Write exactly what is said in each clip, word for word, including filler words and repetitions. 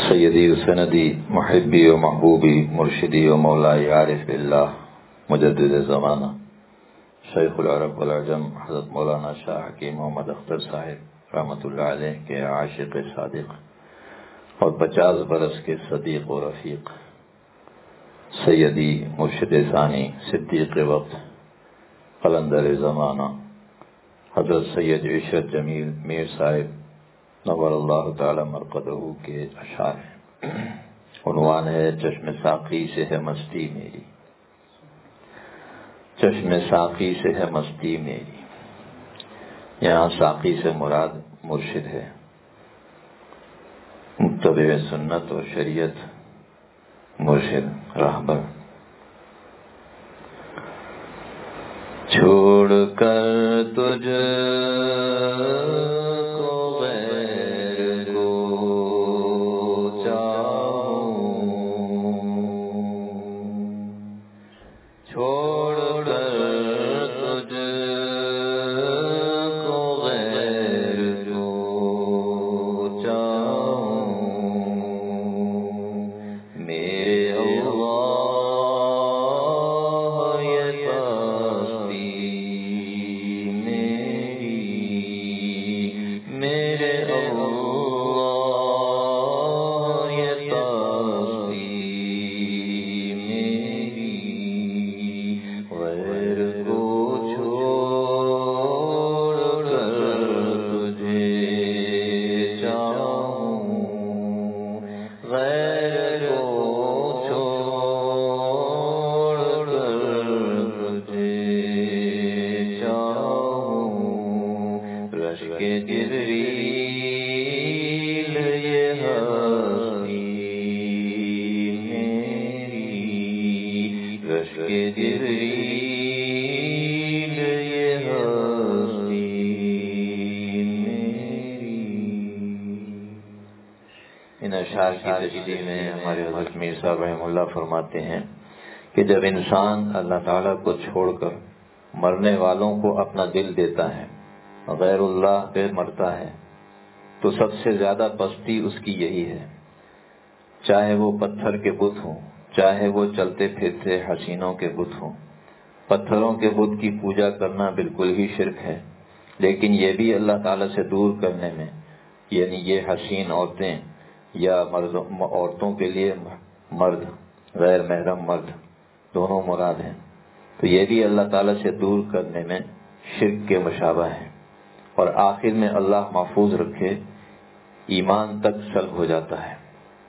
سیدی و سندی محبی و محبوبی مرشدی و مولائی عارف باللہ مجدد زمانہ شیخ العرب والعجم حضرت مولانا شاہ حکیم محمد اختر صاحب رحمۃ اللہ علیہ کے عاشق صادق اور پچاس برس کے صدیق و رفیق سیدی مرشد ثانی صدیق وقت قلندر زمانہ حضرت سید عشرت جمیل میر صاحب نور اللہ تعالی مرقدہ کے اشعار ہیں۔ عنوان ہے چشم ساقی سے ہے مستی میری، چشم ساقی سے ہے مستی میری۔ یہاں ساقی سے مراد مرشد ہے، متبع سنت اور شریعت مرشد راہبر۔ چھوڑ کر تجھ میں ہمارے حضرت میر صاحب رحمہ اللہ فرماتے ہیں کہ جب انسان اللہ تعالیٰ کو چھوڑ کر مرنے والوں کو اپنا دل دیتا ہے، غیر اللہ پہ مرتا ہے، تو سب سے زیادہ پستی اس کی یہی ہے، چاہے وہ پتھر کے بت ہوں، چاہے وہ چلتے پھرتے حسینوں کے بت ہوں۔ پتھروں کے بت کی پوجا کرنا بالکل ہی شرک ہے، لیکن یہ بھی اللہ تعالیٰ سے دور کرنے میں، یعنی یہ حسین عورتیں یا مرد عورتوں کے لیے مرد، غیر محرم مرد دونوں مراد ہیں، تو یہ بھی اللہ تعالیٰ سے دور کرنے میں شرک کے مشابہ ہے، اور آخر میں اللہ محفوظ رکھے ایمان تک سلب ہو جاتا ہے۔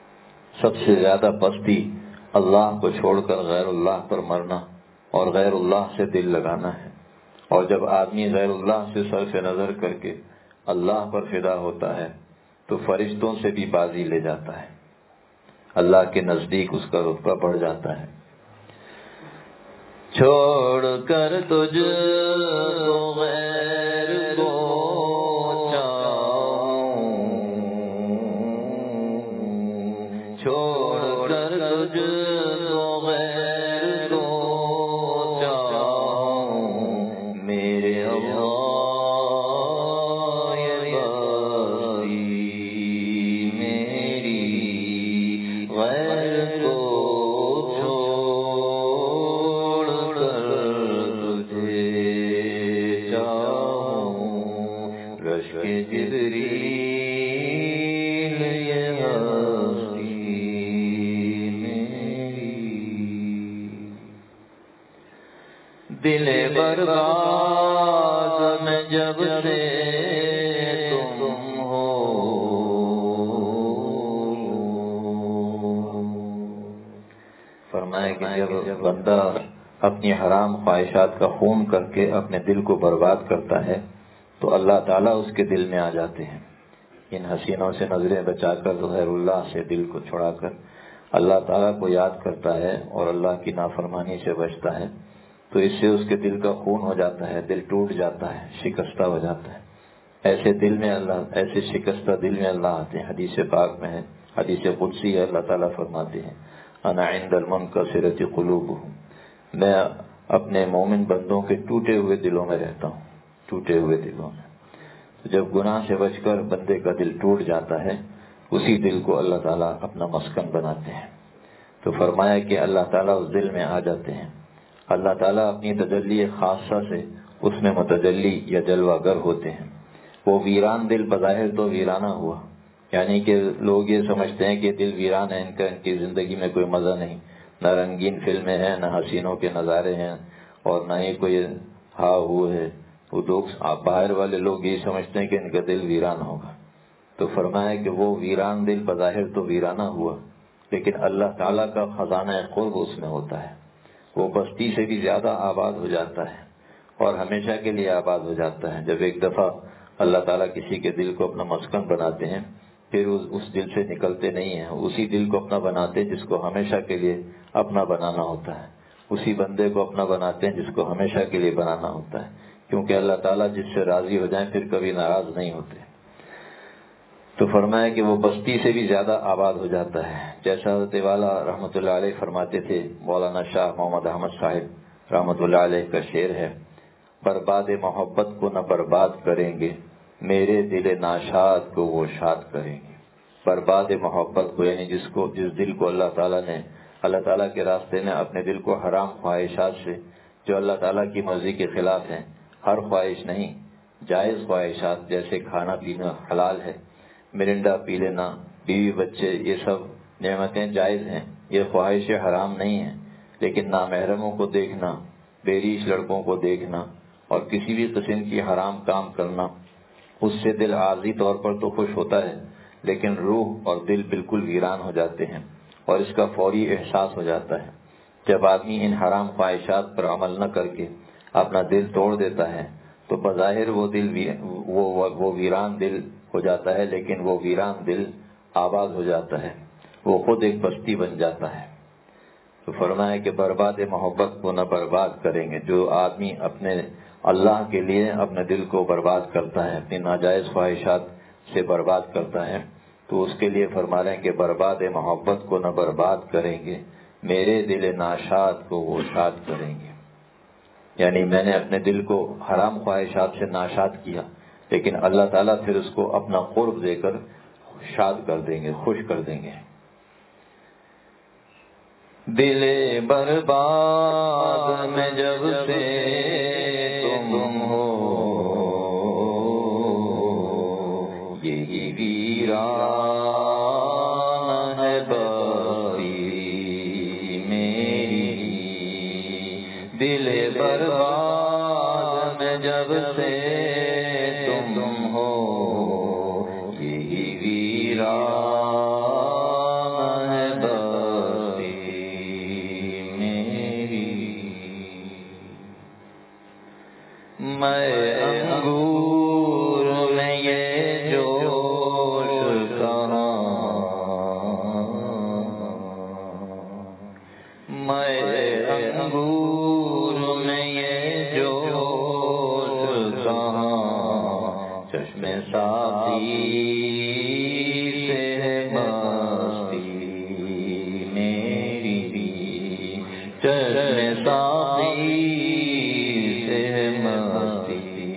سب سے زیادہ پستی اللہ کو چھوڑ کر غیر اللہ پر مرنا اور غیر اللہ سے دل لگانا ہے، اور جب آدمی غیر اللہ سے صرف نظر کر کے اللہ پر فدا ہوتا ہے تو فرشتوں سے بھی بازی لے جاتا ہے، اللہ کے نزدیک اس کا رتبہ بڑھ جاتا ہے۔ چھوڑ کر تجھ کو غیر کو چاہوں، چھوڑ کر تجھ کو غیر کو چاہوں، میرے اللہ دل برباد میں جب سے تم ہو، فرمایا کہ جب بندہ اپنی حرام خواہشات کا خون کر کے اپنے دل کو برباد کرتا ہے تو اللہ تعالیٰ اس کے دل میں آ جاتے ہیں۔ ان حسینوں سے نظریں بچا کر غیر اللہ سے دل کو چھڑا کر اللہ تعالیٰ کو یاد کرتا ہے اور اللہ کی نافرمانی سے بچتا ہے تو اس سے اس کے دل کا خون ہو جاتا ہے، دل ٹوٹ جاتا ہے، شکستہ ہو جاتا ہے۔ ایسے دل میں اللہ ایسے شکستہ دل میں اللہ آتے ہیں۔ حدیث پاک میں ہے، حدیث قدسی ہے، اللہ تعالیٰ فرماتے ہیں انا عند المنکسرۃ قلوبہم، میں اپنے مومن بندوں کے ٹوٹے ہوئے دلوں میں رہتا ہوں، ٹوٹے ہوئے دلوں میں۔ تو جب گناہ سے بچ کر بندے کا دل ٹوٹ جاتا ہے اسی دل کو اللہ تعالیٰ اپنا مسکن بناتے ہیں۔ تو فرمایا کہ اللہ تعالیٰ اس دل میں آ جاتے ہیں۔ اللہ تعالیٰ اپنی تجلی خاصہ سے اس میں متجلی یا جلوہ گر ہوتے ہیں۔ وہ ویران دل بظاہر تو ویرانہ ہوا، یعنی کہ لوگ یہ سمجھتے ہیں کہ دل ویران ہے، ان کا ان کی زندگی میں کوئی مزہ نہیں، نہ رنگین فلمیں ہیں، نہ حسینوں کے نظارے ہیں، اور نہ ہی کوئی ہا ہو ہے۔ وہ لوگ باہر والے لوگ یہ سمجھتے ہیں کہ ان کا دل ویران ہوگا۔ تو فرمایا کہ وہ ویران دل بظاہر تو ویرانہ ہوا، لیکن اللہ تعالیٰ کا خزانہ قرب اس میں ہوتا ہے۔ وہ بستی سے بھی زیادہ آباد ہو جاتا ہے اور ہمیشہ کے لیے آباد ہو جاتا ہے۔ جب ایک دفعہ اللہ تعالیٰ کسی کے دل کو اپنا مسکن بناتے ہیں، پھر اس دل سے نکلتے نہیں ہیں، اسی دل کو اپنا بناتے ہیں جس کو ہمیشہ کے لیے اپنا بنانا ہوتا ہے، اسی بندے کو اپنا بناتے ہیں جس کو ہمیشہ کے لیے بنانا ہوتا ہے، کیونکہ اللہ تعالیٰ جس سے راضی ہو جائیں پھر کبھی ناراض نہیں ہوتے۔ تو فرمایا کہ وہ بستی سے بھی زیادہ آباد ہو جاتا ہے، جیسا حضرت والا رحمۃ اللہ علیہ فرماتے تھے۔ مولانا شاہ محمد احمد صاحب رحمۃ اللہ علیہ کا شعر ہے، برباد محبت کو نہ برباد کریں گے، میرے دل ناشاد کو وہ شاد کریں گے۔ برباد محبت کو یعنی جس کو جس دل کو اللہ تعالیٰ نے اللہ تعالیٰ کے راستے میں اپنے دل کو حرام خواہشات سے جو اللہ تعالیٰ کی مرضی کے خلاف ہیں، ہر خواہش نہیں، جائز خواہشات جیسے کھانا پینا حلال ہے، مرنڈا پی لینا، بیوی بچے، یہ سب نعمتیں جائز ہیں، یہ خواہشیں حرام نہیں ہیں، لیکن نامحرموں کو دیکھنا، بیریش لڑکوں کو دیکھنا اور کسی بھی قسم کی حرام کام کرنا، اس سے دل عارضی طور پر تو خوش ہوتا ہے، لیکن روح اور دل بالکل ویران ہو جاتے ہیں اور اس کا فوری احساس ہو جاتا ہے۔ جب آدمی ان حرام خواہشات پر عمل نہ کر کے اپنا دل توڑ دیتا ہے تو بظاہر وہ دل وہ وہ ویران دل ہو جاتا ہے، لیکن وہ ویران دل آباد ہو جاتا ہے، وہ خود ایک بستی بن جاتا ہے۔ تو فرمایا کہ برباد محبت کو نہ برباد کریں گے۔ جو آدمی اپنے اللہ کے لیے اپنے دل کو برباد کرتا ہے، اپنی ناجائز خواہشات سے برباد کرتا ہے، تو اس کے لیے فرما رہے ہیں کہ برباد محبت کو نہ برباد کریں گے، میرے دل ناشاد کو وہ شاد کریں گے۔ یعنی میں نے اپنے دل کو حرام خواہشات سے ناشاد کیا، لیکن اللہ تعالیٰ پھر اس کو اپنا قرب دے کر شاد کر دیں گے، خوش کر دیں گے۔ دل برباد میں جب سے تم ہو، یہی ویران ہے بستی میری، دل برباد میں جب سے تم ہو، یہی ویران ہے بستی میری۔ میں انگور میں یہ جوش کہاں، میں انگور میں یہ جوش کہاں، چشم ساقی سے مستی میری، چشم ساقی سے مستی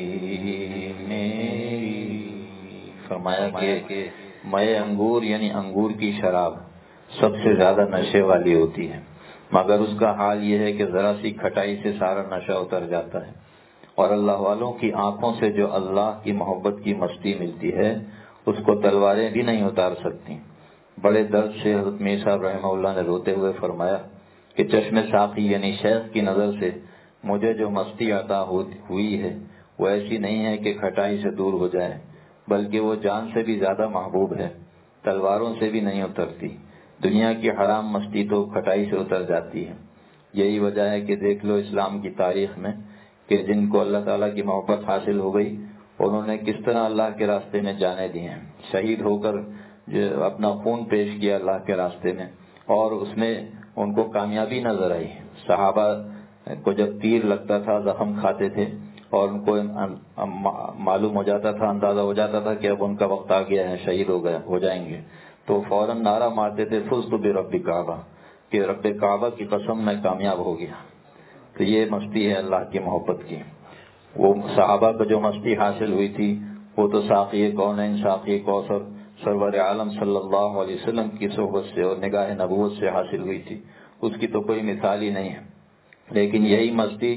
میری۔ فرمایا کہ مئے انگور یعنی انگور کی شراب سب سے زیادہ نشے والی ہوتی ہے، مگر اس کا حال یہ ہے کہ ذرا سی کھٹائی سے سارا نشہ اتر جاتا ہے، اور اللہ والوں کی آنکھوں سے جو اللہ کی محبت کی مستی ملتی ہے اس کو تلواریں بھی نہیں اتار سکتی۔ بڑے درد سے حضرت میر صاحب رحمہ اللہ نے روتے ہوئے فرمایا کہ چشم ساقی یعنی شیخ کی نظر سے مجھے جو مستی عطا ہوئی ہے وہ ایسی نہیں ہے کہ کھٹائی سے دور ہو جائے، بلکہ وہ جان سے بھی زیادہ محبوب ہے، تلواروں سے بھی نہیں اترتی۔ دنیا کی حرام مستی تو کھٹائی سے اتر جاتی ہے۔ یہی وجہ ہے کہ دیکھ لو اسلام کی تاریخ میں کہ جن کو اللہ تعالیٰ کی محبت حاصل ہو گئی انہوں نے کس طرح اللہ کے راستے میں جانیں دی ہیں، شہید ہو کر جو اپنا خون پیش کیا اللہ کے راستے میں، اور اس میں ان کو کامیابی نظر آئی۔ صحابہ کو جب تیر لگتا تھا زخم کھاتے تھے اور ان کو معلوم ہو جاتا تھا، اندازہ ہو جاتا تھا کہ اب ان کا وقت آ گیا ہے، شہید ہو گئے ہو جائیں گے، تو فوراً نعرہ مارتے تھے فزت برب کعبہ، کہ رب کعبہ کی قسم میں کامیاب ہو گیا۔ تو یہ مستی ہے اللہ کی محبت کی۔ وہ صحابہ کو جو مستی حاصل ہوئی تھی وہ تو ساقی کونین، ساقی کوثر سرور عالم صلی اللہ علیہ وسلم کی صحبت سے اور نگاہ نبوت سے حاصل ہوئی تھی، اس کی تو کوئی مثال ہی نہیں ہے۔ لیکن یہی مستی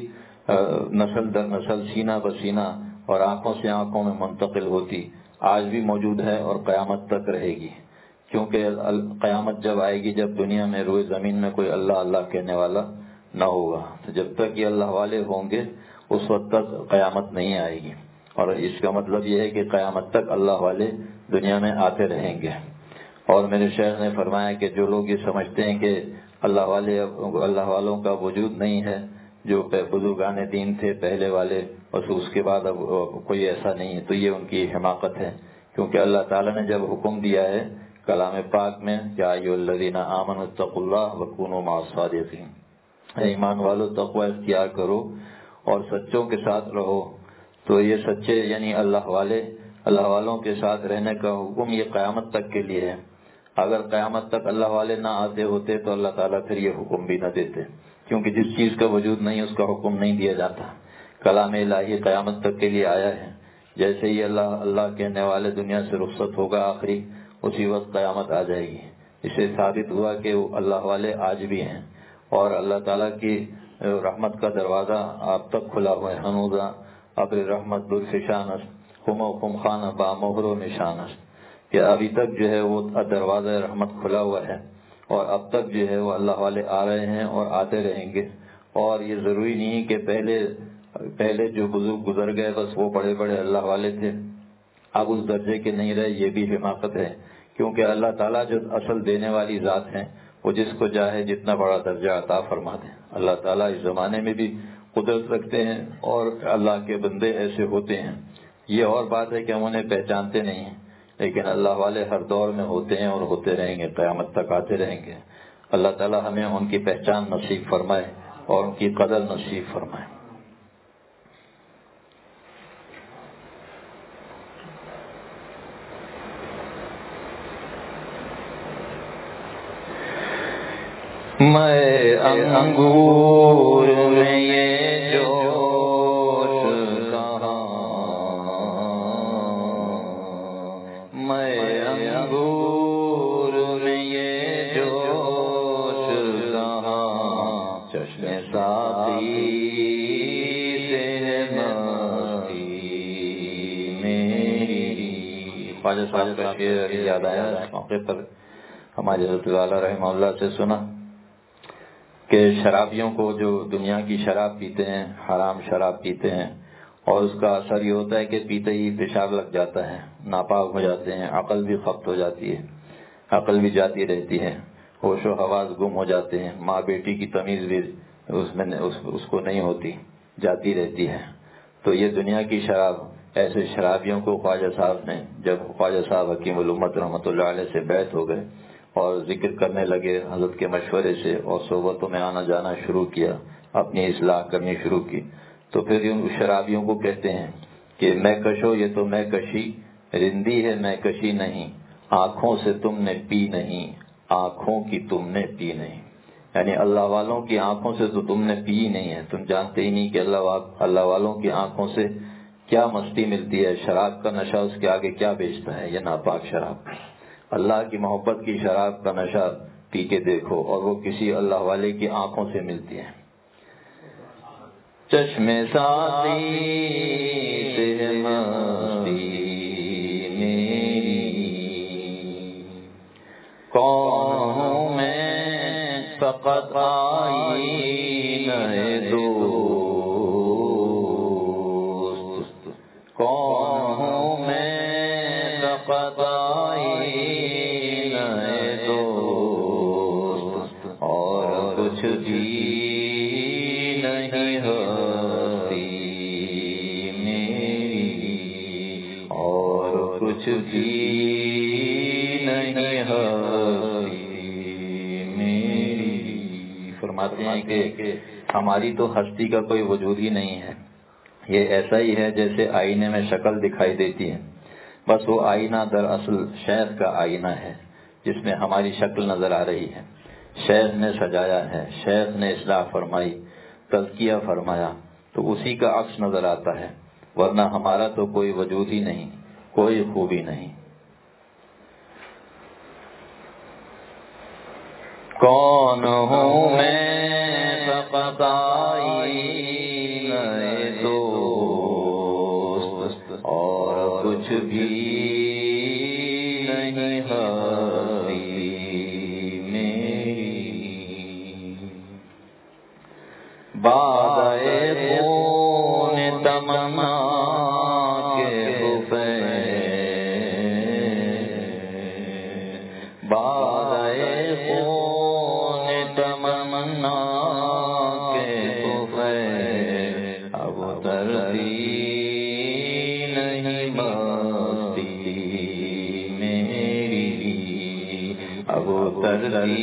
نسل در نسل، سینہ بسینہ اور آنکھوں سے آنکھوں میں منتقل ہوتی آج بھی موجود ہے اور قیامت تک رہے گی، کیونکہ قیامت جب آئے گی جب دنیا میں روئے زمین میں کوئی اللہ اللہ کہنے والا نہ ہوگا، تو جب تک یہ اللہ والے ہوں گے اس وقت تک قیامت نہیں آئے گی۔ اور اس کا مطلب یہ ہے کہ قیامت تک اللہ والے دنیا میں آتے رہیں گے۔ اور میرے شیخ نے فرمایا کہ جو لوگ یہ سمجھتے ہیں کہ اللہ والے اللہ والوں کا وجود نہیں ہے، جو بزرگان دین تھے پہلے والے اور اس کے بعد اب کوئی ایسا نہیں ہے، تو یہ ان کی حماقت ہے، کیونکہ اللہ تعالیٰ نے جب حکم دیا ہے کلام پاک میں یا ایھا الذین آمنوا اتقوا اللہ وکونوا مع الصادقین، اے ایمان والو تقوی اختیار کرو اور سچوں کے ساتھ رہو، تو یہ سچے یعنی اللہ والے اللہ والوں کے ساتھ رہنے کا حکم یہ قیامت تک کے لیے ہے۔ اگر قیامت تک اللہ والے نہ آتے ہوتے تو اللہ تعالیٰ پھر یہ حکم بھی نہ دیتے، کیونکہ جس چیز کا وجود نہیں اس کا حکم نہیں دیا جاتا۔ کلام الہی قیامت تک کے لیے آیا ہے، جیسے ہی اللہ اللہ کہنے والے دنیا سے رخصت ہوگا آخری، اسی وقت قیامت آ جائے گی۔ اسے ثابت ہوا کہ اللہ والے آج بھی ہیں اور اللہ تعالیٰ کی رحمت کا دروازہ آپ تک کھلا ہوا ہے۔ ہنوزا ابر رحمت درفشانس خم و خم خان با مہر و نشانس، کہ ابھی تک جو ہے وہ دروازہ رحمت کھلا ہوا ہے اور اب تک جو ہے وہ اللہ والے آ رہے ہیں اور آتے رہیں گے۔ اور یہ ضروری نہیں کہ پہلے پہلے جو بزرگ گزر گئے بس وہ بڑے بڑے اللہ والے تھے، اب اس درجے کے نہیں رہے، یہ بھی حماقت ہے، کیونکہ اللہ تعالیٰ جو اصل دینے والی ذات ہیں وہ جس کو چاہے جتنا بڑا درجہ عطا فرما دیں۔ اللہ تعالیٰ اس زمانے میں بھی قدرت رکھتے ہیں اور اللہ کے بندے ایسے ہوتے ہیں، یہ اور بات ہے کہ ہم انہیں پہچانتے نہیں ہیں، لیکن اللہ والے ہر دور میں ہوتے ہیں اور ہوتے رہیں گے، قیامت تک آتے رہیں گے۔ اللہ تعالیٰ ہمیں ان کی پہچان نصیب فرمائے اور ان کی قدر نصیب فرمائے۔ میں انگور میں یہ جوش کہاں، میں انگور میں یہ جوش کہاں، چشم ساقی سے مستی میری۔ خواجہ صاحب کا شعر یاد آیا اس موقع پر، ہمارے حضرت والا رحمہ اللہ سے سنا کہ شرابیوں کو جو دنیا کی شراب پیتے ہیں، حرام شراب پیتے ہیں، اور اس کا اثر یہ ہوتا ہے کہ پیتے ہی پیشاب لگ جاتا ہے، ناپاک ہو جاتے ہیں، عقل بھی خبت ہو جاتی ہے، عقل بھی جاتی رہتی ہے، ہوش و حواس گم ہو جاتے ہیں، ماں بیٹی کی تمیز بھی اس میں اس, اس کو نہیں ہوتی، جاتی رہتی ہے۔ تو یہ دنیا کی شراب، ایسے شرابیوں کو خواجہ صاحب نے، جب خواجہ صاحب حکیم الامت رحمۃ اللہ علیہ سے بیعت ہو گئے اور ذکر کرنے لگے حضرت کے مشورے سے اور صحبتوں میں آنا جانا شروع کیا، اپنی اصلاح کرنی شروع کی، تو پھر ان شرابیوں کو کہتے ہیں کہ میں کشو یہ تو میں کشی، رندی ہے میں کشی نہیں، آنکھوں سے تم نے پی نہیں، آنکھوں کی تم نے پی نہیں، یعنی اللہ والوں کی آنکھوں سے تو تم نے پی ہی نہیں ہے، تم جانتے ہی نہیں کہ اللہ اللہ والوں کی آنکھوں سے کیا مستی ملتی ہے، شراب کا نشہ اس کے آگے کیا بیچتا ہے، یہ ناپاک شراب۔ اللہ کی محبت کی شراب کا نشہ پی کے دیکھو اور وہ کسی اللہ والے کی آنکھوں سے ملتی ہے۔ چشم ساقی سے مستی میری، کون ہوں میں فقط آئینہ دوست، کون ہوں میں فقط کچھ بھی نہیں ہستی میری، اور کچھ بھی نہیں ہستی میری۔ فرماتے ہیں کہ ہماری تو ہستی کا کوئی وجود ہی نہیں ہے، یہ ایسا ہی ہے جیسے آئینے میں شکل دکھائی دیتی ہے، بس وہ آئینہ دراصل شیخ کا آئینہ ہے جس میں ہماری شکل نظر آ رہی ہے۔ شیخ نے سجایا ہے، شیخ نے اصلاح فرمائی، تزکیہ فرمایا، تو اسی کا عکس نظر آتا ہے، ورنہ ہمارا تو کوئی وجود ہی نہیں، کوئی خوبی نہیں۔ کون ہوں میں فقط آئینہ دوست اور کچھ بھی نہیں ہستی میری، بادئے خون تمنا کے حسین، بادئے خون تمنا کے حسین، اب ترتی نہیں مستی میری، اب ترتی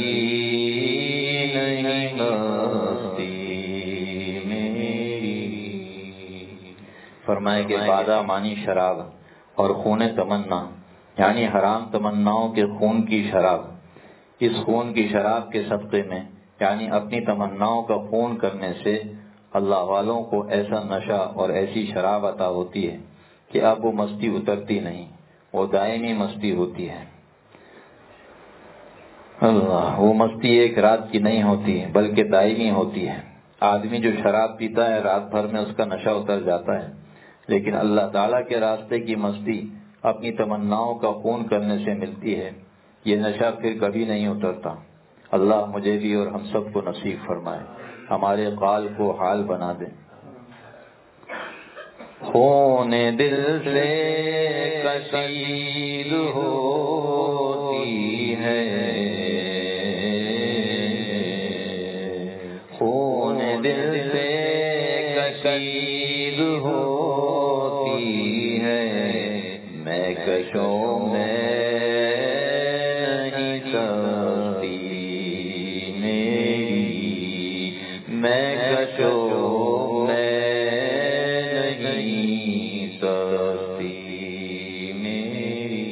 نہیں مستی میری۔ فرمائے کہ بادہ مانی شراب اور خون تمنا، یعنی حرام تمناؤں کے خون کی شراب، اس خون کی شراب کے صدقے میں، یعنی اپنی تمناؤں کا خون کرنے سے اللہ والوں کو ایسا نشہ اور ایسی شراب عطا ہوتی ہے کہ اب وہ مستی اترتی نہیں، وہ دائمی مستی ہوتی ہے۔ اللہ، وہ مستی ایک رات کی نہیں ہوتی ہے بلکہ دائمی ہوتی ہے۔ آدمی جو شراب پیتا ہے رات بھر میں اس کا نشہ اتر جاتا ہے، لیکن اللہ تعالیٰ کے راستے کی مستی اپنی تمناؤں کا خون کرنے سے ملتی ہے، یہ نشہ پھر کبھی نہیں اترتا۔ اللہ مجھے بھی اور ہم سب کو نصیب فرمائے، ہمارے قال کو حال بنا دے۔ خون دل سے کشید ہوتی ہے، خون دل سے کشید ہوتی ہے، میں کشوں میں نہیں سکتی میری، میں کشوں میں نہیں سکتی میری۔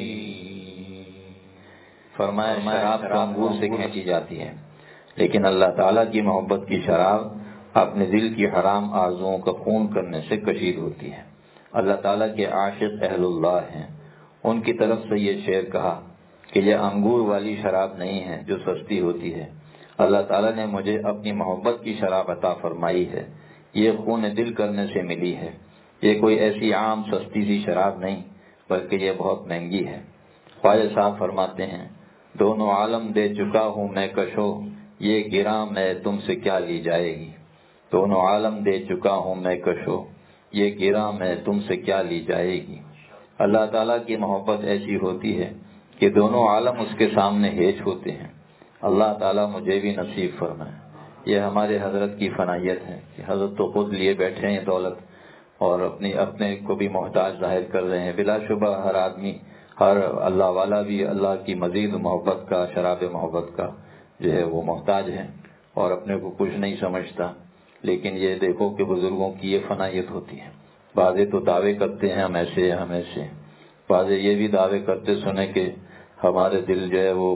فرمایا شراب تو انگور سے کھینچی جاتی ہے، لیکن اللہ تعالیٰ کی محبت کی شراب اپنے دل کی حرام آرزوؤں کا خون کرنے سے کشید ہوتی ہے۔ اللہ تعالیٰ کے عاشق اہل اللہ ہیں، ان کی طرف سے یہ شعر کہا کہ یہ انگور والی شراب نہیں ہے جو سستی ہوتی ہے، اللہ تعالیٰ نے مجھے اپنی محبت کی شراب عطا فرمائی ہے، یہ خون دل کرنے سے ملی ہے، یہ کوئی ایسی عام سستی سی شراب نہیں بلکہ یہ بہت مہنگی ہے۔ خواجہ صاحب فرماتے ہیں، دونوں عالم دے چکا ہوں میں کشو، یہ گراں میں تم سے کیا لی جائے گی، دونوں عالم دے چکا ہوں میں کشو، یہ گراں میں تم سے کیا لی جائے گی۔ اللہ تعالیٰ کی محبت ایسی ہوتی ہے کہ دونوں عالم اس کے سامنے ہیچ ہوتے ہیں۔ اللہ تعالیٰ مجھے بھی نصیب فرمائے۔ یہ ہمارے حضرت کی فنائیت ہے کہ حضرت تو خود لیے بیٹھے ہیں دولت اور اپنی اپنے کو بھی محتاج ظاہر کر رہے ہیں۔ بلا شبہ ہر آدمی، ہر اللہ والا بھی اللہ کی مزید محبت کا، شراب محبت کا جو ہے وہ محتاج ہے اور اپنے کو کچھ نہیں سمجھتا، لیکن یہ دیکھو کہ بزرگوں کی یہ فنائیت ہوتی ہے۔ بعضے تو دعوے کرتے ہیں ہم ایسے ہم ایسے، بعضے یہ بھی دعوے کرتے سنے کہ ہمارے دل جو ہے وہ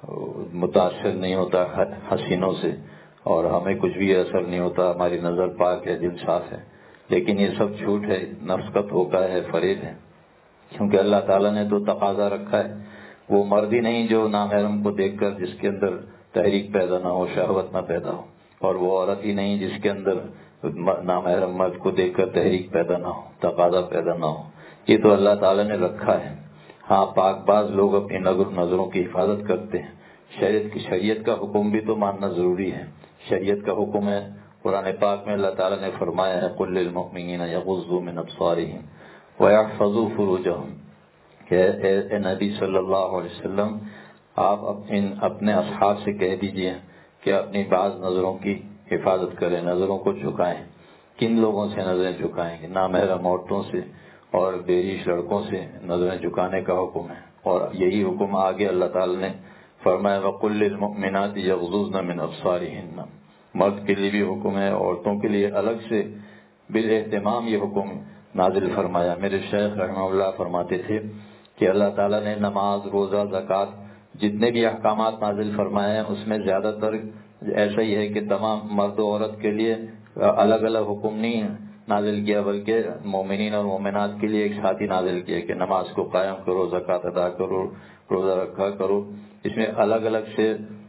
متاثر نہیں ہوتا حسینوں سے اور ہمیں کچھ بھی اثر نہیں ہوتا، ہماری نظر پاک ہے، دل صاف ہے، لیکن یہ سب جھوٹ ہے، نفس کا دھوکہ ہے، فریب ہے، کیونکہ اللہ تعالیٰ نے تو تقاضا رکھا ہے، وہ مرد ہی نہیں جو نامحرم کو دیکھ کر جس کے اندر تحریک پیدا نہ ہو، شہوت نہ پیدا ہو، اور وہ عورت ہی نہیں جس کے اندر نامحرم مرد کو دیکھ کر تحریک پیدا نہ ہو، تقاضا پیدا نہ ہو، یہ تو اللہ تعالیٰ نے رکھا ہے۔ ہاں پاک باز لوگ اپنی نظروں کی حفاظت کرتے ہیں، شریعت کی شریعت کا حکم بھی تو ماننا ضروری ہے۔ شریعت کا حکم ہے، قرآن پاک میں اللہ تعالیٰ نے فرمایا ہے قُل لِّلْمُؤْمِنِينَ يَغُضُّوا مِنْ أَبْصَارِهِمْ وَيَحْفَظُوا فُرُوجَهُمْ کہ اے, اے نبی صلی اللہ علیہ وسلم آپ ان اپنے اصحاب سے کہہ دیجئے کہ اپنی بعض نظروں کی حفاظت کریں، نظروں کو جھکائیں۔ کن لوگوں سے نظریں جھکائیں گے؟ نامحرم عورتوں سے اور بیریش لڑکوں سے نظریں جھکانے کا حکم ہے، اور یہی حکم آگے اللہ تعالیٰ نے فرمایا وَقُلْ لِلْمُؤْمِنَاتِ يَغْضُضْنَ مِنْ أَبْصَارِهِنَّ، مرد کے لیے بھی حکم ہے، عورتوں کے لیے الگ سے بالاہتمام یہ حکم نازل فرمایا۔ میرے شیخ رحمہ اللہ فرماتے تھے کہ اللہ تعالیٰ نے نماز، روزہ، زکوٰۃ جتنے بھی احکامات نازل فرمائے ہیں اس میں زیادہ تر ایسا ہی ہے کہ تمام مرد و عورت کے لیے الگ الگ حکم نہیں نازل کیا، بلکہ مومنین اور مومنات کے لیے ایک ساتھ ہی نازل کیا کہ نماز کو قائم کرو، زکوٰۃ ادا کرو، روزہ رکھا کرو۔ اس میں الگ الگ سے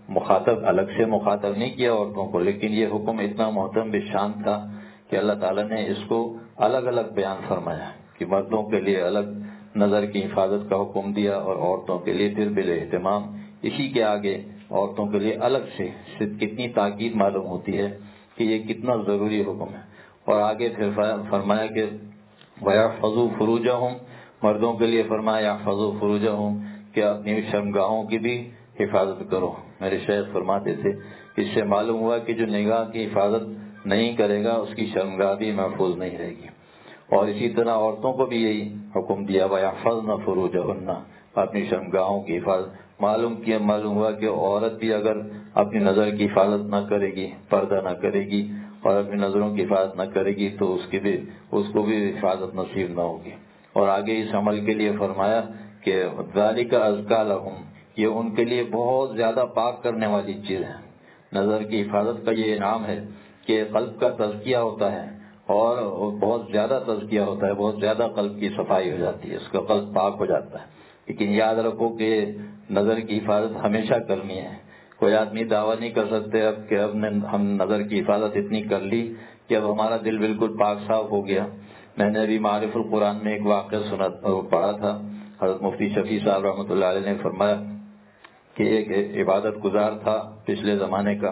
مخاطب الگ سے مخاطب نہیں کیا عورتوں کو، لیکن یہ حکم اتنا محتم بشان تھا کہ اللہ تعالیٰ نے اس کو الگ الگ بیان فرمایا کہ مردوں کے لیے الگ نظر کی حفاظت کا حکم دیا اور عورتوں کے لیے پھر بالاہتمام اسی کے آگے عورتوں کے لیے الگ سے کتنی تاکید معلوم ہوتی ہے کہ یہ کتنا ضروری حکم ہے۔ اور آگے پھر فرمایا کہ وَيَحْفَظُوا فُرُوجَهُمْ، مردوں کے لیے فرمایا يَحْفَظُوا فُرُوجَهُمْ کہ اپنی شرمگاہوں کی بھی حفاظت کرو۔ میرے شیخ فرماتے تھے اس سے معلوم ہوا کہ جو نگاہ کی حفاظت نہیں کرے گا اس کی شرمگاہ بھی محفوظ نہیں رہے گی۔ اور اسی طرح عورتوں کو بھی یہی حکم دیا وَيَحْفَظْنَ فُرُوجَهُنَّ، اپنی شرمگاہوں کی حفاظت۔ معلوم کیا معلوم ہوا کہ عورت بھی اگر اپنی نظر کی حفاظت نہ کرے گی، پردہ نہ کرے گی اور اپنی نظروں کی حفاظت نہ کرے گی تو اس کی بھی اس کو بھی حفاظت نصیب نہ ہوگی۔ اور آگے اس عمل کے لیے فرمایا کہ ذَلِكَ أَزْكَىٰ لَهُمْ، یہ ان کے لیے بہت زیادہ پاک کرنے والی چیز ہے۔ نظر کی حفاظت کا یہ انعام ہے کہ قلب کا تزکیہ ہوتا ہے اور بہت زیادہ تزکیہ ہوتا ہے، بہت زیادہ قلب کی صفائی ہو جاتی ہے، اس کا قلب پاک ہو جاتا ہے۔ لیکن یاد رکھو کہ نظر کی حفاظت ہمیشہ کرنی ہے۔ کوئی آدمی دعویٰ نہیں کر سکتے اب کہ اب نے ہم نظر کی حفاظت اتنی کر لی کہ اب ہمارا دل بالکل پاک صاف ہو گیا۔ میں نے ابھی معارف القرآن میں ایک واقعہ سنا پڑھا تھا، حضرت مفتی شفیع صاحب رحمۃ اللہ علیہ نے فرمایا کہ ایک عبادت گزار تھا پچھلے زمانے کا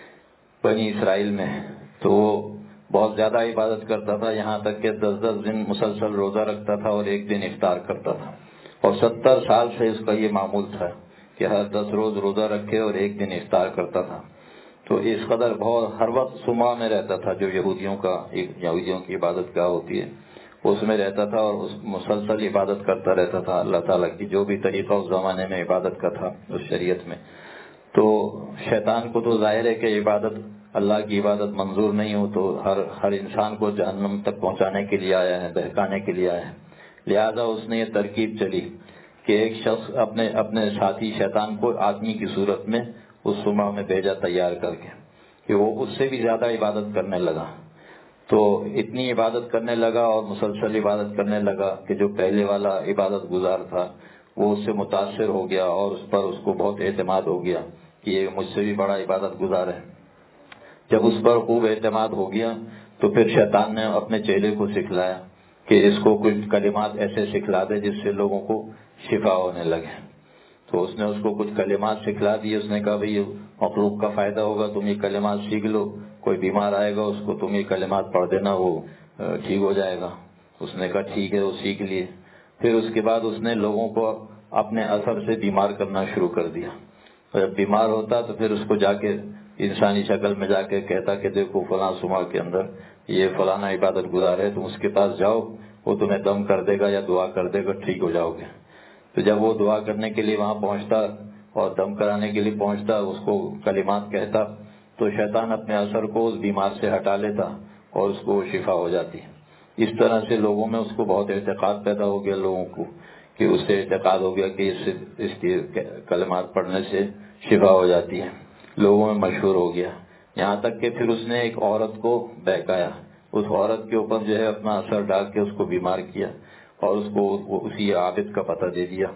بنی اسرائیل میں، تو وہ بہت زیادہ عبادت کرتا تھا، یہاں تک کہ دس دس دن مسلسل روزہ رکھتا تھا اور ایک دن افطار کرتا تھا، اور ستر سال سے اس کا یہ معمول تھا کہ ہر دس روز روزہ رکھے اور ایک دن افطار کرتا تھا۔ تو اس قدر بہت ہر وقت صومعہ میں رہتا تھا، جو یہودیوں کا یہودیوں کی عبادت گاہ ہوتی ہے اس میں رہتا تھا اور اس مسلسل عبادت کرتا رہتا تھا اللہ تعالیٰ کی، جو بھی طریقہ اس زمانے میں عبادت کا تھا اس شریعت میں۔ تو شیطان کو تو ظاہر ہے کہ عبادت اللہ کی عبادت منظور نہیں ہو تو ہر ہر انسان کو جہنم تک پہنچانے کے لیے آیا ہے، بہکانے کے لیے آیا ہے۔ لہذا اس نے یہ ترکیب چلی کہ ایک شخص اپنے اپنے ساتھی شیطان کو آدمی کی صورت میں اس صومعہ میں بھیجا تیار کر کے کہ وہ اس سے بھی زیادہ عبادت کرنے لگا۔ تو اتنی عبادت کرنے لگا اور مسلسل عبادت کرنے لگا کہ جو پہلے والا عبادت گزار تھا وہ اس سے متاثر ہو گیا اور اس پر اس کو بہت اعتماد ہو گیا کہ یہ مجھ سے بھی بڑا عبادت گزار ہے۔ جب اس پر خوب اعتماد ہو گیا تو پھر شیطان نے اپنے چیلے کو سکھلایا کہ اس کو کچھ کلمات ایسے سکھلا دے جس سے لوگوں کو شفا ہونے لگے۔ تو اس نے اس کو کچھ کلمات سکھلا دی، اس نے کہا بھئی یہ مخلوق کا فائدہ ہوگا، تم یہ کلمات سیکھ لو، کوئی بیمار آئے گا اس کو تم یہ کلمات پڑھ دینا، وہ ٹھیک ہو جائے گا۔ اس نے کہا ٹھیک ہے، وہ سیکھ لیے۔ پھر اس کے بعد اس نے لوگوں کو اپنے اثر سے بیمار کرنا شروع کر دیا، اور جب بیمار ہوتا تو پھر اس کو جا کے انسانی شکل میں جا کے کہتا کہ دیکھو فلاں صومعہ کے اندر یہ فلانا عبادت گزار ہے، تم اس کے پاس جاؤ، وہ تمہیں دم کر دے گا یا دعا کر دے گا، ٹھیک ہو جاؤ گے۔ تو جب وہ دعا کرنے کے لیے وہاں پہنچتا اور دم کرانے کے لیے پہنچتا، اس کو کلمات کہتا تو شیطان اپنے اثر کو اس بیمار سے ہٹا لیتا اور اس کو شفا ہو جاتی۔ اس طرح سے لوگوں میں اس کو بہت اعتقاد پیدا ہو گیا، لوگوں کو کہ اس سے اعتقاد ہو گیا کہ اس سے اس کی کلمات پڑھنے سے شفا ہو جاتی ہے، لوگوں میں مشہور ہو گیا۔ یہاں تک کہ پھر اس نے ایک عورت کو بہکایا، اس عورت کے اوپر جو ہے اپنا اثر ڈال کے اس کو بیمار کیا اور اس کو اسی عابد کا پتہ دے دیا۔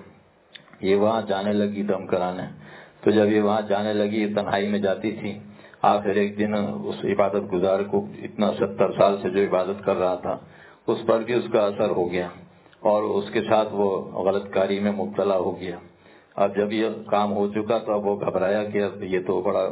یہ وہاں جانے لگی دم کرانے، تو جب یہ وہاں جانے لگی تنہائی میں جاتی تھی، آخر ایک دن اس عبادت گزار کو اتنا ستر سال سے جو عبادت کر رہا تھا اس پر بھی اس کا اثر ہو گیا اور اس کے ساتھ وہ غلط کاری میں مبتلا ہو گیا۔ اب جب یہ کام ہو چکا تو اب وہ گھبرایا کہ اب یہ تو بڑا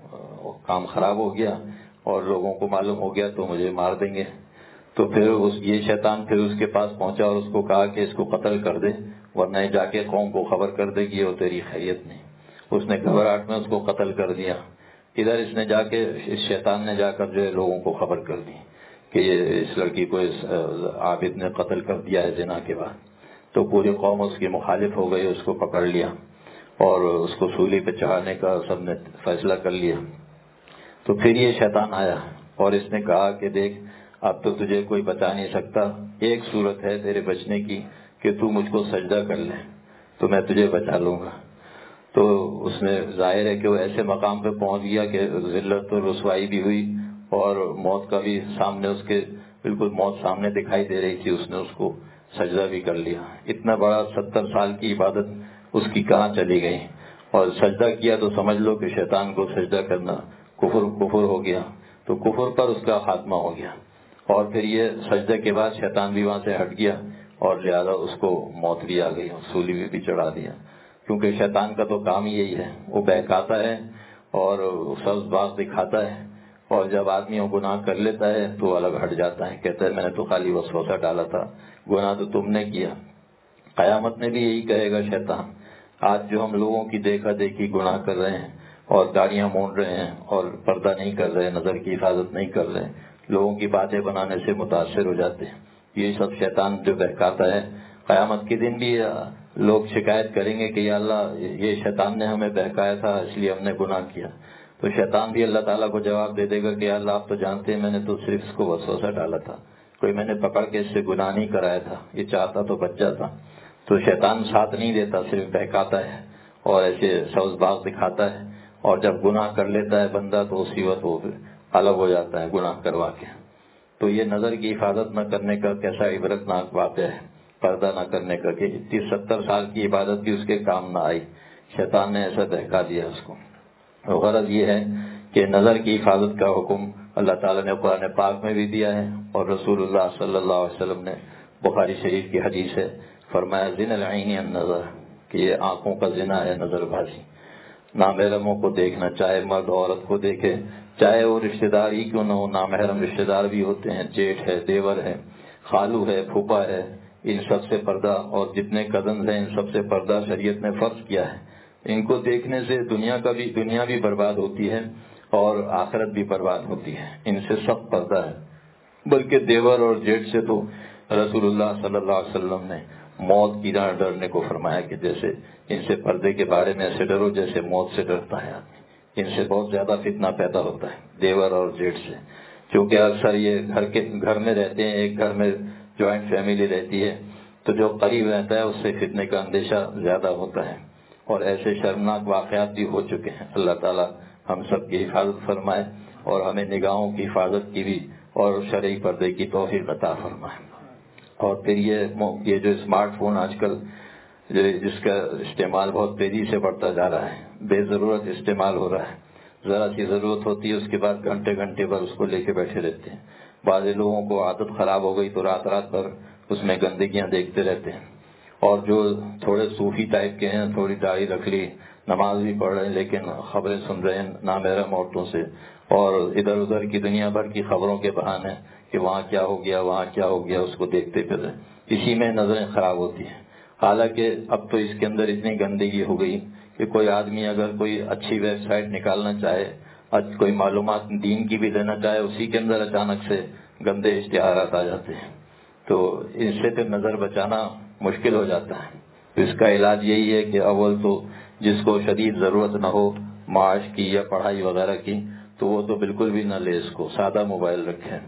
کام خراب ہو گیا اور لوگوں کو معلوم ہو گیا تو مجھے مار دیں گے۔ تو پھر اس یہ شیطان پھر اس کے پاس پہنچا اور اس کو کہا کہ اس کو قتل کر دے ورنہ جا کے قوم کو خبر کر دے کہ وہ تیری خیریت نہیں۔ اس نے گھبراہٹ میں اس کو قتل کر دیا۔ ادھر اس نے جا کے اس شیطان نے جا کر جو ہے لوگوں کو خبر کر دی کہ یہ اس لڑکی کو اس عابد نے قتل کر دیا ہے زنا کے بعد۔ تو پوری قوم اس کی مخالف ہو گئی، اس کو پکڑ لیا اور اس کو سولی پہ چڑھانے کا سب نے فیصلہ کر لیا۔ تو پھر یہ شیطان آیا اور اس نے کہا کہ دیکھ اب تو تجھے کوئی بچا نہیں سکتا، ایک صورت ہے تیرے بچنے کی کہ تو مجھ کو سجدہ کر لے تو میں تجھے بچا لوں گا۔ تو اس نے ظاہر ہے کہ وہ ایسے مقام پہ پہنچ گیا کہ ذلت اور رسوائی بھی ہوئی اور موت کا بھی سامنے اس کے بالکل موت سامنے دکھائی دے رہی تھی، اس نے اس کو سجدہ بھی کر لیا۔ اتنا بڑا ستر سال کی عبادت اس کی کہاں چلی گئی اور سجدہ کیا تو سمجھ لو کہ شیطان کو سجدہ کرنا کفر کفر ہو گیا، تو کفر پر اس کا خاتمہ ہو گیا، اور پھر یہ سجدے کے بعد شیطان بھی وہاں سے ہٹ گیا اور لہذا اس کو موت بھی آ گئی، سولی میں بھی چڑھا دیا، کیونکہ شیطان کا تو کام یہی ہے، وہ بہکاتا ہے اور سبز باغ دکھاتا ہے، اور جب آدمی وہ گناہ کر لیتا ہے تو الگ ہٹ جاتا ہے، کہتا ہے میں نے تو خالی وسوسہ ڈالا تھا، گناہ تو تم نے کیا۔ قیامت میں بھی یہی کہے گا شیطان، آج جو ہم لوگوں کی دیکھا دیکھی گناہ کر رہے ہیں اور داڑیاں مونڈ رہے ہیں اور پردہ نہیں کر رہے، نظر کی حفاظت نہیں کر رہے، لوگوں کی باتیں بنانے سے متاثر ہو جاتے ہیں، یہ سب شیطان جو بہکاتا ہے، قیامت کے دن بھی لوگ شکایت کریں گے کہ یا اللہ یہ شیطان نے ہمیں بہکایا تھا اس لیے ہم نے گناہ کیا، تو شیطان بھی اللہ تعالیٰ کو جواب دے دے گا کہ یا اللہ آپ تو جانتے ہیں میں نے تو صرف اس کو وسوسہ ڈالا تھا، کوئی میں نے پکڑ کے اس سے گناہ نہیں کرایا تھا، یہ چاہتا تو بچ جاتا۔ تو شیطان ساتھ نہیں دیتا، صرف بہکاتا ہے اور ایسے سبز باغ دکھاتا ہے، اور جب گناہ کر لیتا ہے بندہ تو اسی وقت وہ الگ ہو جاتا ہے گناہ کروا کے۔ تو یہ نظر کی حفاظت نہ کرنے کا کیسا عبرتناک واقعہ ہے، پردہ نہ کرنے کا، کہ اتنی ستر سال کی عبادت بھی اس کے کام نہ آئی، شیطان نے ایسا بہکا دیا اس کو۔ غرض یہ ہے کہ نظر کی حفاظت کا حکم اللہ تعالیٰ نے قرآن پاک میں بھی دیا ہے، اور رسول اللہ صلی اللہ علیہ وسلم نے بخاری شریف کی حدیث ہے، فرمایا زنا العین النظر، کہ یہ آنکھوں کا زنا ہے نظر بازی، نامحرموں کو دیکھنا، چاہے مرد عورت کو دیکھے، چاہے وہ رشتہ دار ہی کیوں نہ ہو، نامحرم رشتہ دار بھی ہوتے ہیں، جیٹھ ہے، دیور ہے، خالو ہے، پھوپھا ہے، ان سب سے پردہ، اور جتنے کزنز ہیں ان سب سے پردہ شریعت نے فرض کیا ہے۔ ان کو دیکھنے سے دنیا کا بھی دنیا بھی برباد ہوتی ہے اور آخرت بھی برباد ہوتی ہے، ان سے سخت پردہ ہے۔ بلکہ دیور اور جیٹھ سے تو رسول اللہ صلی اللہ علیہ وسلم نے موت کی طرح ڈرنے کو فرمایا، کہ جیسے ان سے پردے کے بارے میں ایسے ڈرو جیسے موت سے ڈرتا ہے آدمی، ان سے بہت زیادہ فتنہ پیدا ہوتا ہے دیور اور جیٹھ سے، کیونکہ اکثر یہ گھر کے گھر میں رہتے ہیں، ایک گھر میں جوائنٹ فیملی رہتی ہے، تو جو قریب رہتا ہے اس سے فتنے کا اندیشہ زیادہ ہوتا ہے، اور ایسے شرمناک واقعات بھی ہو چکے ہیں۔ اللہ تعالیٰ ہم سب کی حفاظت فرمائے اور ہمیں نگاہوں کی حفاظت کی بھی اور شرعی پردے کی توفیق عطا فرمائے۔ اور پھر یہ یہ جو اسمارٹ فون آج کل جس کا استعمال بہت تیزی سے بڑھتا جا رہا ہے، بے ضرورت استعمال ہو رہا ہے، ذرا سی ضرورت ہوتی ہے اس کے بعد گھنٹے گھنٹے پر اس کو لے کے بیٹھے رہتے ہیں۔ بعض لوگوں کو عادت خراب ہو گئی تو رات رات بھر اس میں گندگیاں دیکھتے رہتے ہیں، اور جو تھوڑے صوفی ٹائپ کے ہیں، تھوڑی داڑھی رکھ لی، نماز بھی پڑھ رہے ہیں لیکن خبریں سن رہے ہیں نامحرم عورتوں سے، اور ادھر ادھر کی دنیا بھر کی خبروں کے بہانے کہ وہاں کیا ہو گیا وہاں کیا ہو گیا، اس کو دیکھتے پھر رہے، اسی میں نظریں خراب ہوتی ہیں۔ حالانکہ اب تو اس کے اندر اتنی گندگی ہو گئی کہ کوئی آدمی اگر کوئی اچھی ویب سائٹ نکالنا چاہے، کوئی معلومات دین کی بھی لینا چاہے، اسی کے اندر اچانک سے گندے اشتہارات آ جاتے ہیں، تو اس سے پھر نظر بچانا مشکل ہو جاتا ہے۔ تو اس کا علاج یہی ہے کہ اول تو جس کو شدید ضرورت نہ ہو معاش کی یا پڑھائی وغیرہ کی، تو وہ تو بالکل بھی نہ لے، اس کو سادہ موبائل رکھیں،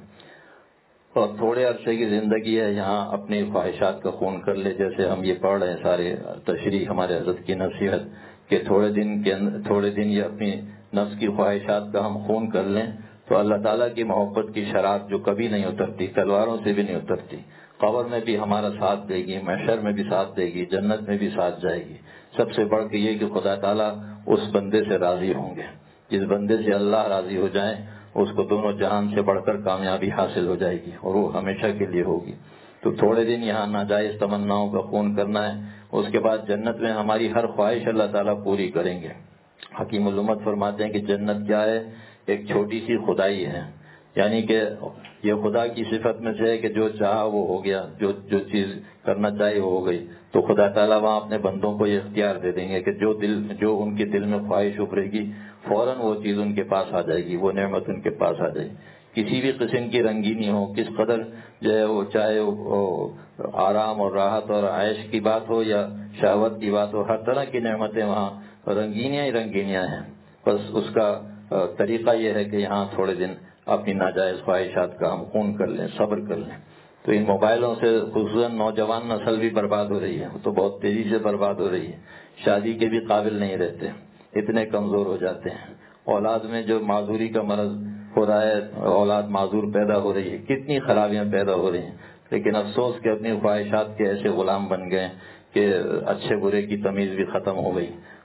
اور تھوڑے عرصے کی زندگی ہے یہاں اپنی خواہشات کا خون کر لے، جیسے ہم یہ پڑھ رہے ہیں سارے تشریح ہمارے حضرت کی نصیحت کہ تھوڑے دن کے تھوڑے دن یہ اپنی نفس کی خواہشات کا ہم خون کر لیں، تو اللہ تعالیٰ کی محبت کی شراب جو کبھی نہیں اترتی، تلواروں سے بھی نہیں اترتی، قبر میں بھی ہمارا ساتھ دے گی، محشر میں بھی ساتھ دے گی، جنت میں بھی ساتھ جائے گی۔ سب سے بڑھ کے یہ کہ خدا تعالیٰ اس بندے سے راضی ہوں گے، جس بندے سے اللہ راضی ہو جائے اس کو دونوں جہان سے بڑھ کر کامیابی حاصل ہو جائے گی، اور وہ ہمیشہ کے لیے ہوگی۔ تو تھوڑے دن یہاں ناجائز تمناؤں کا خون کرنا ہے، اس کے بعد جنت میں ہماری ہر خواہش اللہ تعالیٰ پوری کریں گے۔ حکیم الامت فرماتے ہیں کہ جنت کیا ہے؟ ایک چھوٹی سی خدائی ہے، یعنی کہ یہ خدا کی صفت میں سے ہے کہ جو چاہا وہ ہو گیا، جو جو چیز کرنا چاہیے وہ ہو گئی، تو خدا تعالیٰ وہاں اپنے بندوں کو یہ اختیار دے دیں گے کہ جو دل جو ان کے دل میں خواہش ابھرے گی فوراً وہ چیز ان کے پاس آ جائے گی، وہ نعمت ان کے پاس آ جائے گی۔ کسی بھی قسم کی رنگینی ہو، کس قدر جو ہے وہ چاہے وہ آرام اور راحت اور عیش کی بات ہو یا شہوت کی بات ہو، ہر طرح کی نعمتیں وہاں رنگینیاں ہی رنگینیاں ہیں۔ بس اس کا طریقہ یہ ہے کہ یہاں تھوڑے دن اپنی ناجائز خواہشات کا ہم خون کر لیں، صبر کر لیں۔ تو ان موبائلوں سے خصوصاً نوجوان نسل بھی برباد ہو رہی ہے، وہ تو بہت تیزی سے برباد ہو رہی ہے، شادی کے بھی قابل نہیں رہتے، اتنے کمزور ہو جاتے ہیں۔ اولاد میں جو معذوری کا مرض ہو رہا ہے، اولاد معذور پیدا ہو رہی ہے، کتنی خرابیاں پیدا ہو رہی ہیں، لیکن افسوس کہ اپنی خواہشات کے ایسے غلام بن گئے کہ اچھے برے کی تمیز بھی ختم ہو گئی،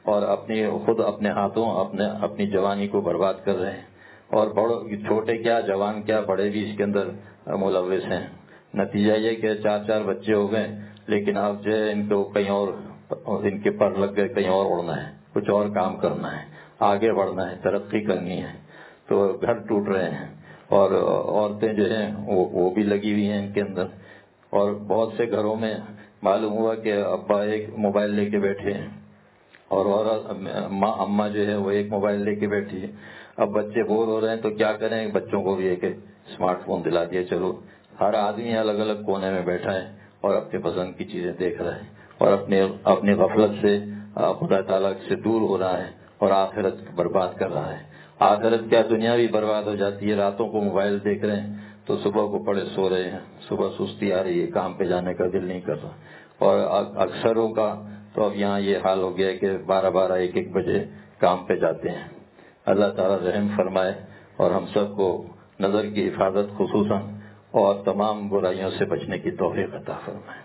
اور اپنی خود اپنے ہاتھوں اپنے اپنی جوانی کو برباد کر رہے ہیں، اور بڑے چھوٹے کیا جوان کیا بڑے بھی اس کے اندر ملوث ہیں۔ نتیجہ یہ کہ چار چار بچے ہو گئے، لیکن اب جو ہے ان کو کہیں اور ان کے پر لگ گئے، کہیں اور اڑنا ہے، کچھ اور کام کرنا ہے، آگے بڑھنا ہے، ترقی کرنی ہے، تو گھر ٹوٹ رہے ہیں، اور عورتیں جو ہیں وہ وہ بھی لگی ہوئی ہیں ان کے اندر، اور بہت سے گھروں میں معلوم ہوا کہ ابا ایک موبائل لے کے بیٹھے ہیں اور عورت اماں جو ہے وہ ایک موبائل لے کے بیٹھی ہے۔ اب بچے بور ہو رہے ہیں تو کیا کریں، بچوں کو بھی ایک اسمارٹ فون دلا دیا، چلو ہر آدمی الگ الگ کونے میں بیٹھا ہے اور اپنے پسند کی چیزیں دیکھ رہا ہے، اور اپنے اپنی غفلت سے خدا تعالیٰ سے دور ہو رہا ہے اور آخرت برباد کر رہا ہے۔ آخرت کیا دنیا بھی برباد ہو جاتی ہے۔ راتوں کو موبائل دیکھ رہے ہیں تو صبح کو پڑے سو رہے ہیں، صبح سستی آ رہی ہے، کام پہ جانے کا دل نہیں کر رہا، اور اکثروں کا تو اب یہاں یہ حال ہو گیا ہے کہ بارہ بارہ ایک ایک بجے کام پہ جاتے ہیں۔ اللہ تعالیٰ رحم فرمائے اور ہم سب کو نظر کی حفاظت خصوصاً اور تمام برائیوں سے بچنے کی توفیق عطا فرمائے۔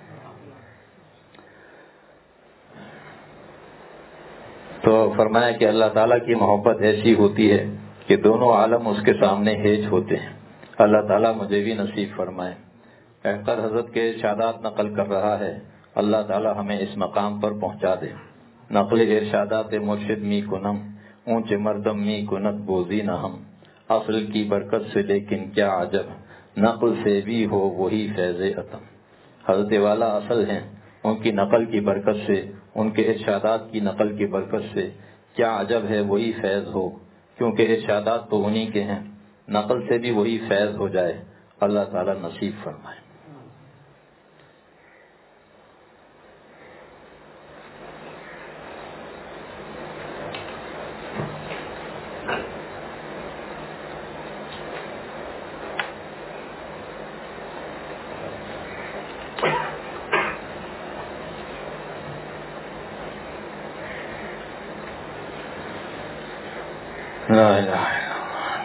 تو فرمایا کہ اللہ تعالیٰ کی محبت ایسی ہوتی ہے کہ دونوں عالم اس کے سامنے ہیج ہوتے ہیں۔ اللہ تعالیٰ مجھے بھی نصیب فرمائے۔ احقر حضرت کے ارشادات نقل کر رہا ہے، اللہ تعالیٰ ہمیں اس مقام پر پہنچا دے۔ نقل ارشادات مرشد می کنم، اونچے مردم می کنت بوزی نہ ہم، اصل کی برکت سے لیکن کیا عجب، نقل سے بھی ہو وہی فیض عتم۔ حضرت والا اصل ہیں، ان کی نقل کی برکت سے، ان کے ارشادات کی نقل کی برکت سے کیا عجب ہے وہی فیض ہو، کیونکہ ارشادات تو انہی کے ہیں، نقل سے بھی وہی فیض ہو جائے۔ اللہ تعالیٰ نصیب فرمائے۔ لا الہ الا اللہ۔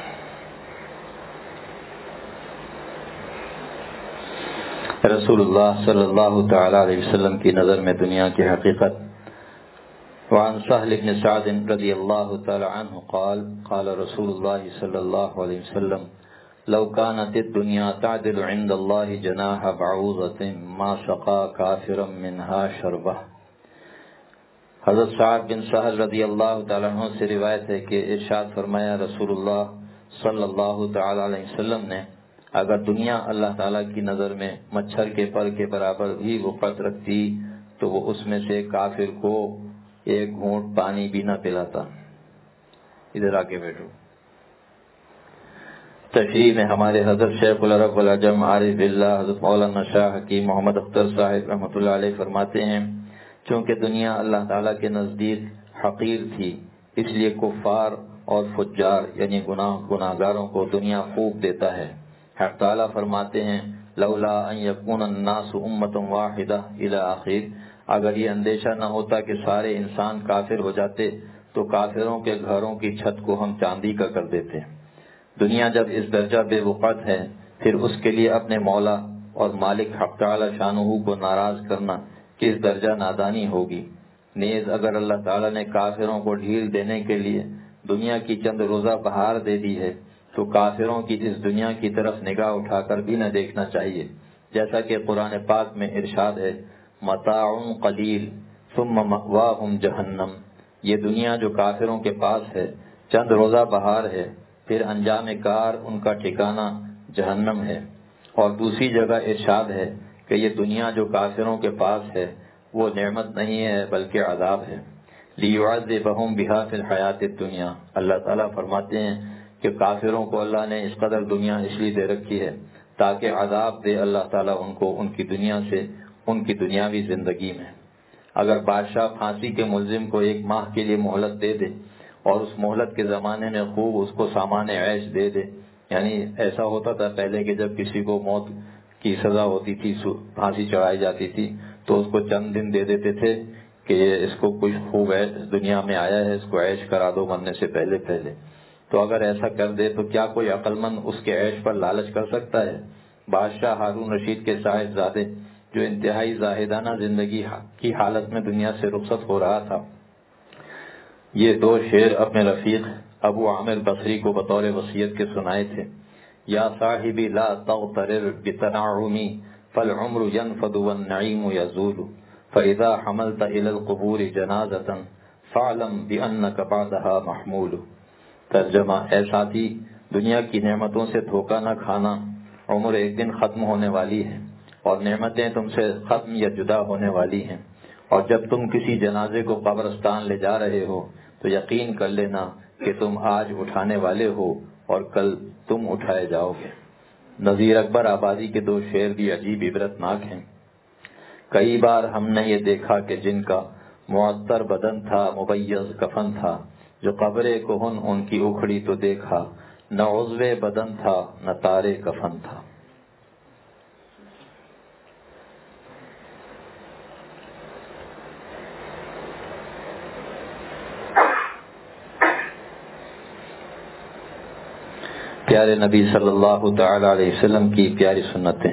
رسول اللہ صلی اللہ تعالی علیہ وسلم کی نظر میں دنیا کی حقیقت۔ وعن سہل بن سعد رضی اللہ تعالی عنہ قال قال رسول اللہ صلی اللہ علیہ وسلم لو كانت الدنيا تعدل عند الله جناح بعوضة ما سقى كافرا منها شربة۔ حضرت سعد بن سہل رضی اللہ تعالیٰ عنہ سے روایت ہے کہ ارشاد فرمایا رسول اللہ صلی اللہ تعالیٰ علیہ وسلم نے، اگر دنیا اللہ تعالیٰ کی نظر میں مچھر کے پر کے برابر بھی وقت رکھتی تو وہ اس میں سے کافر کو ایک گھونٹ پانی بھی نہ پلاتا۔ ادھر آ کے بیٹھو۔ تشریح میں ہمارے حضرت شیخ العرب والعجم عارف باللہ حضرت مولانا شاہ حکیم محمد اختر صاحب رحمۃ اللہ علیہ فرماتے ہیں، چونکہ دنیا اللہ تعالیٰ کے نزدیک حقیر تھی، اس لیے کفار اور فجار یعنی گناہ گناہگاروں کو دنیا خوب دیتا ہے۔ حق تعالیٰ فرماتے ہیں لولا ان یکون الناس امۃ واحدہ الی آخر، اگر یہ اندیشہ نہ ہوتا کہ سارے انسان کافر ہو جاتے تو کافروں کے گھروں کی چھت کو ہم چاندی کا کر دیتے۔ دنیا جب اس درجہ بے وقت ہے، پھر اس کے لیے اپنے مولا اور مالک حق تعالیٰ شانہ کو ناراض کرنا کس درجہ نادانی ہوگی۔ نیز اگر اللہ تعالیٰ نے کافروں کو ڈھیل دینے کے لیے دنیا کی چند روزہ بہار دے دی ہے تو کافروں کی اس دنیا کی طرف نگاہ اٹھا کر بھی نہ دیکھنا چاہیے، جیسا کہ قرآن پاک میں ارشاد ہے متاع قلیل ثم مأواہم جہنم، یہ دنیا جو کافروں کے پاس ہے چند روزہ بہار ہے، پھر انجام کار ان کا ٹھکانہ جہنم ہے۔ اور دوسری جگہ ارشاد ہے کہ یہ دنیا جو کافروں کے پاس ہے وہ نعمت نہیں ہے بلکہ عذاب ہے۔ لِيُعَذِّبَهُمْ بِهَا فِي الْحَيَاةِ الدُّنْيَا، اللہ تعالیٰ فرماتے ہیں کہ کافروں کو اللہ نے اس قدر دنیا اس لیے دے رکھی ہے تاکہ عذاب دے اللہ تعالیٰ ان کو ان کی دنیا سے، ان کی دنیاوی زندگی میں۔ اگر بادشاہ پھانسی کے ملزم کو ایک ماہ کے لیے مہلت دے دے اور اس مہلت کے زمانے میں خوب اس کو سامان عیش دے دے، یعنی ایسا ہوتا تھا پہلے کہ جب کسی کو موت کی سزا ہوتی تھی، پھانسی چڑھائی جاتی تھی تو اس کو چند دن دے دیتے تھے کہ یہ اس کو کچھ خوب عیش دنیا میں آیا ہے، اس کو عیش کرا دو مرنے سے پہلے پہلے۔ تو اگر ایسا کر دے تو کیا کوئی عقل مند اس کے عیش پر لالچ کر سکتا ہے؟ بادشاہ ہارون رشید کے صاحبزادے جو انتہائی زاہدانہ زندگی کی حالت میں دنیا سے رخصت ہو رہا تھا، یہ دو شعر اپنے رفیق ابو عامر بصری کو بطور وصیت کے سنائے تھے. یا صاحبی لا تغترر بتنعمی فالعمر ينفد والنعیم یزول فاذا حملت الى القبور جنازة فاعلم بانك بعدها محمول. ترجمہ: اے ساتھی، دنیا کی نعمتوں سے دھوکہ نہ کھانا، عمر ایک دن ختم ہونے والی ہے اور نعمتیں تم سے ختم یا جدا ہونے والی ہیں، اور جب تم کسی جنازے کو قبرستان لے جا رہے ہو تو یقین کر لینا کہ تم آج اٹھانے والے ہو اور کل تم اٹھائے جاؤ گے. نذیر اکبر آبادی کے دو شعر بھی عجیب عبرتناک ہیں. کئی بار ہم نے یہ دیکھا کہ جن کا معطر بدن تھا، مبیض کفن تھا، جو قبر کہن ان کی اکھڑی تو دیکھا، نہ عضو بدن تھا نہ تارے کفن تھا. پیارے نبی صلی اللہ تعالی علیہ وسلم کی پیاری سنتیں.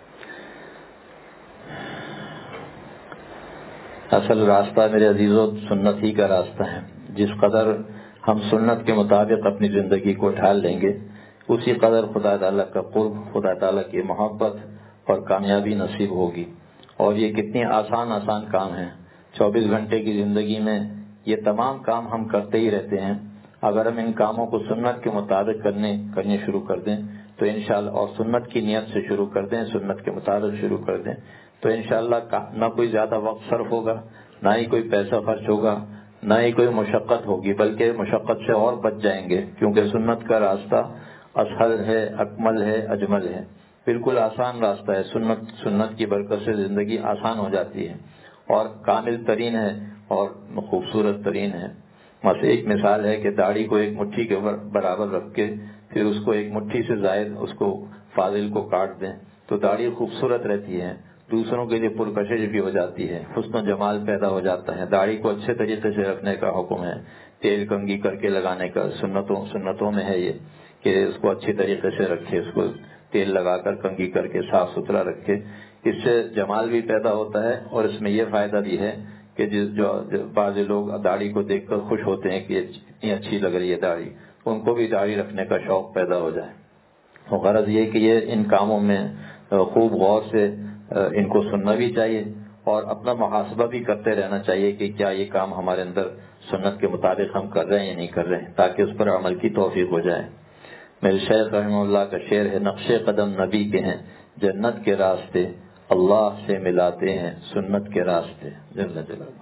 اصل راستہ میرے عزیزوں سنت ہی کا راستہ ہے. جس قدر ہم سنت کے مطابق اپنی زندگی کو ڈھال لیں گے، اسی قدر خدا تعالیٰ کا قرب، خدا تعالیٰ کی محبت اور کامیابی نصیب ہوگی. اور یہ کتنی آسان آسان کام ہیں. چوبیس گھنٹے کی زندگی میں یہ تمام کام ہم کرتے ہی رہتے ہیں. اگر ہم ان کاموں کو سنت کے مطابق کرنے کرنے شروع کر دیں تو انشاءاللہ، اور سنت کی نیت سے شروع کر دیں، سنت کے مطابق شروع کر دیں تو انشاءاللہ نہ کوئی زیادہ وقت صرف ہوگا، نہ ہی کوئی پیسہ خرچ ہوگا، نہ ہی کوئی مشقت ہوگی، بلکہ مشقت سے اور بچ جائیں گے. کیونکہ سنت کا راستہ اسہل ہے، اکمل ہے، اجمل ہے. بالکل آسان راستہ ہے. سنت سنت کی برکت سے زندگی آسان ہو جاتی ہے اور کامل ترین ہے اور خوبصورت ترین ہے. بس ایک مثال ہے کہ داڑھی کو ایک مٹھی کے برابر رکھ کے پھر اس کو ایک مٹھی سے زائد اس کو فاضل کو کاٹ دیں تو داڑھی خوبصورت رہتی ہے، دوسروں کے لیے پرکشش بھی ہو جاتی ہے، حسن و جمال پیدا ہو جاتا ہے. داڑھی کو اچھے طریقے سے رکھنے کا حکم ہے، تیل کنگھی کر کے لگانے کا سنتوں سنتوں میں ہے یہ کہ اس کو اچھی طریقے سے رکھے، اس کو تیل لگا کر کنگھی کر کے صاف ستھرا رکھے. اس سے جمال بھی پیدا ہوتا ہے اور اس میں یہ فائدہ بھی ہے کہ جو بعض لوگ داڑھی کو دیکھ کر خوش ہوتے ہیں کہ اتنی اچھی لگ رہی ہے داڑھی، ان کو بھی داڑھی رکھنے کا شوق پیدا ہو جائے. غرض یہ کہ یہ ان کاموں میں خوب غور سے ان کو سننا بھی چاہیے اور اپنا محاسبہ بھی کرتے رہنا چاہیے کہ کیا یہ کام ہمارے اندر سنت کے مطابق ہم کر رہے ہیں یا نہیں کر رہے ہیں، تاکہ اس پر عمل کی توفیق ہو جائے. میرے شیخ رحمہ اللہ کا شعر ہے: نقش قدم نبی کے ہیں جنت کے راستے، اللہ سے ملاتے ہیں سنت کے راستے. جل جلالہ.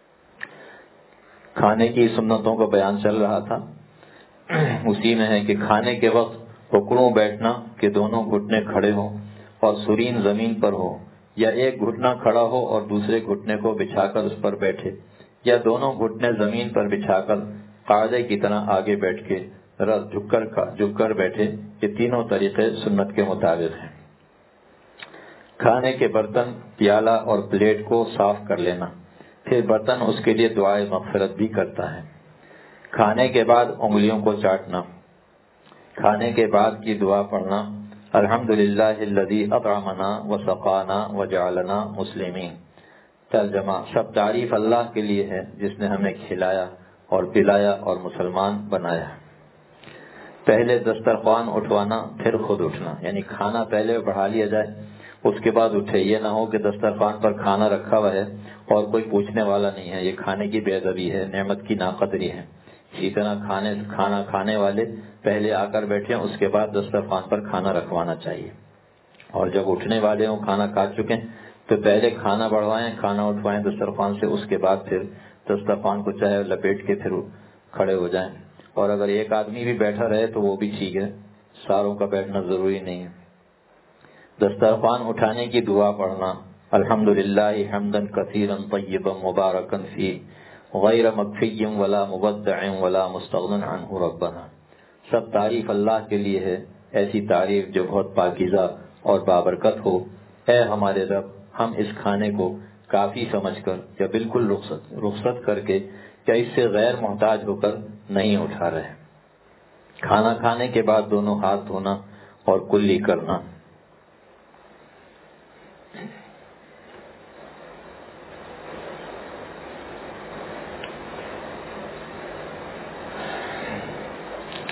کھانے کی سنتوں کا بیان چل رہا تھا. اسی میں ہے کہ کھانے کے وقت اکڑوں بیٹھنا کہ دونوں گھٹنے کھڑے ہوں اور سرین زمین پر ہو، یا ایک گھٹنا کھڑا ہو اور دوسرے گھٹنے کو بچھا کر اس پر بیٹھے، یا دونوں گھٹنے زمین پر بچھا کر قاعدے کی طرح آگے بیٹھ کے رس جھک کر جھک کر بیٹھے. یہ تینوں طریقے سنت کے مطابق ہیں. کھانے کے برتن، پیالہ اور پلیٹ کو صاف کر لینا، پھر برتن اس کے لیے دعائے مغفرت بھی کرتا ہے. کھانے کے بعد انگلیوں کو چاٹنا. کھانے کے بعد کی دعا پڑھنا: الحمدللہ الذی اطعمنا وسقانا وجعلنا مسلمین. ترجمہ: سب تعریف اللہ کے لیے ہے جس نے ہمیں کھلایا اور پلایا اور مسلمان بنایا. پہلے دسترخوان اٹھوانا پھر خود اٹھنا، یعنی کھانا پہلے بڑھا لیا جائے اس کے بعد اٹھے. یہ نہ ہو کہ دسترخوان پر کھانا رکھا ہوا ہے اور کوئی پوچھنے والا نہیں ہے. یہ کھانے کی بے ادبی ہے، نعمت کی ناقدری ہے. اسی طرح کھانے کھانا کھانے والے پہلے آ کر بیٹھے اس کے بعد دسترخوان پر کھانا رکھوانا چاہیے. اور جب اٹھنے والے ہوں، کھانا کھا چکے تو پہلے کھانا بڑھوائیں، کھانا اٹھوائیں دسترخوان سے، اس کے بعد پھر دسترخوان کو چاہے لپیٹ کے پھر کھڑے ہو جائیں. اور اگر ایک آدمی بھی بیٹھا رہے تو وہ بھی ٹھیک ہے، ساروں کا بیٹھنا ضروری نہیں ہے. دسترخوان اٹھانے کی دعا پڑھنا: الحمدللہ حمدا کثیرا طیبا مبارکا فیہ غیر مکفی ولا مبدع ولا مستغن عنہ ربنا. سب تعریف اللہ کے لیے ہے، ایسی تعریف جو بہت پاکیزہ اور بابرکت ہو. اے ہمارے رب، ہم اس کھانے کو کافی سمجھ کر یا بالکل رخصت رخصت کر کے یا اس سے غیر محتاج ہو کر نہیں اٹھا رہے. کھانا کھانے کے بعد دونوں ہاتھ دھونا اور کلی کرنا.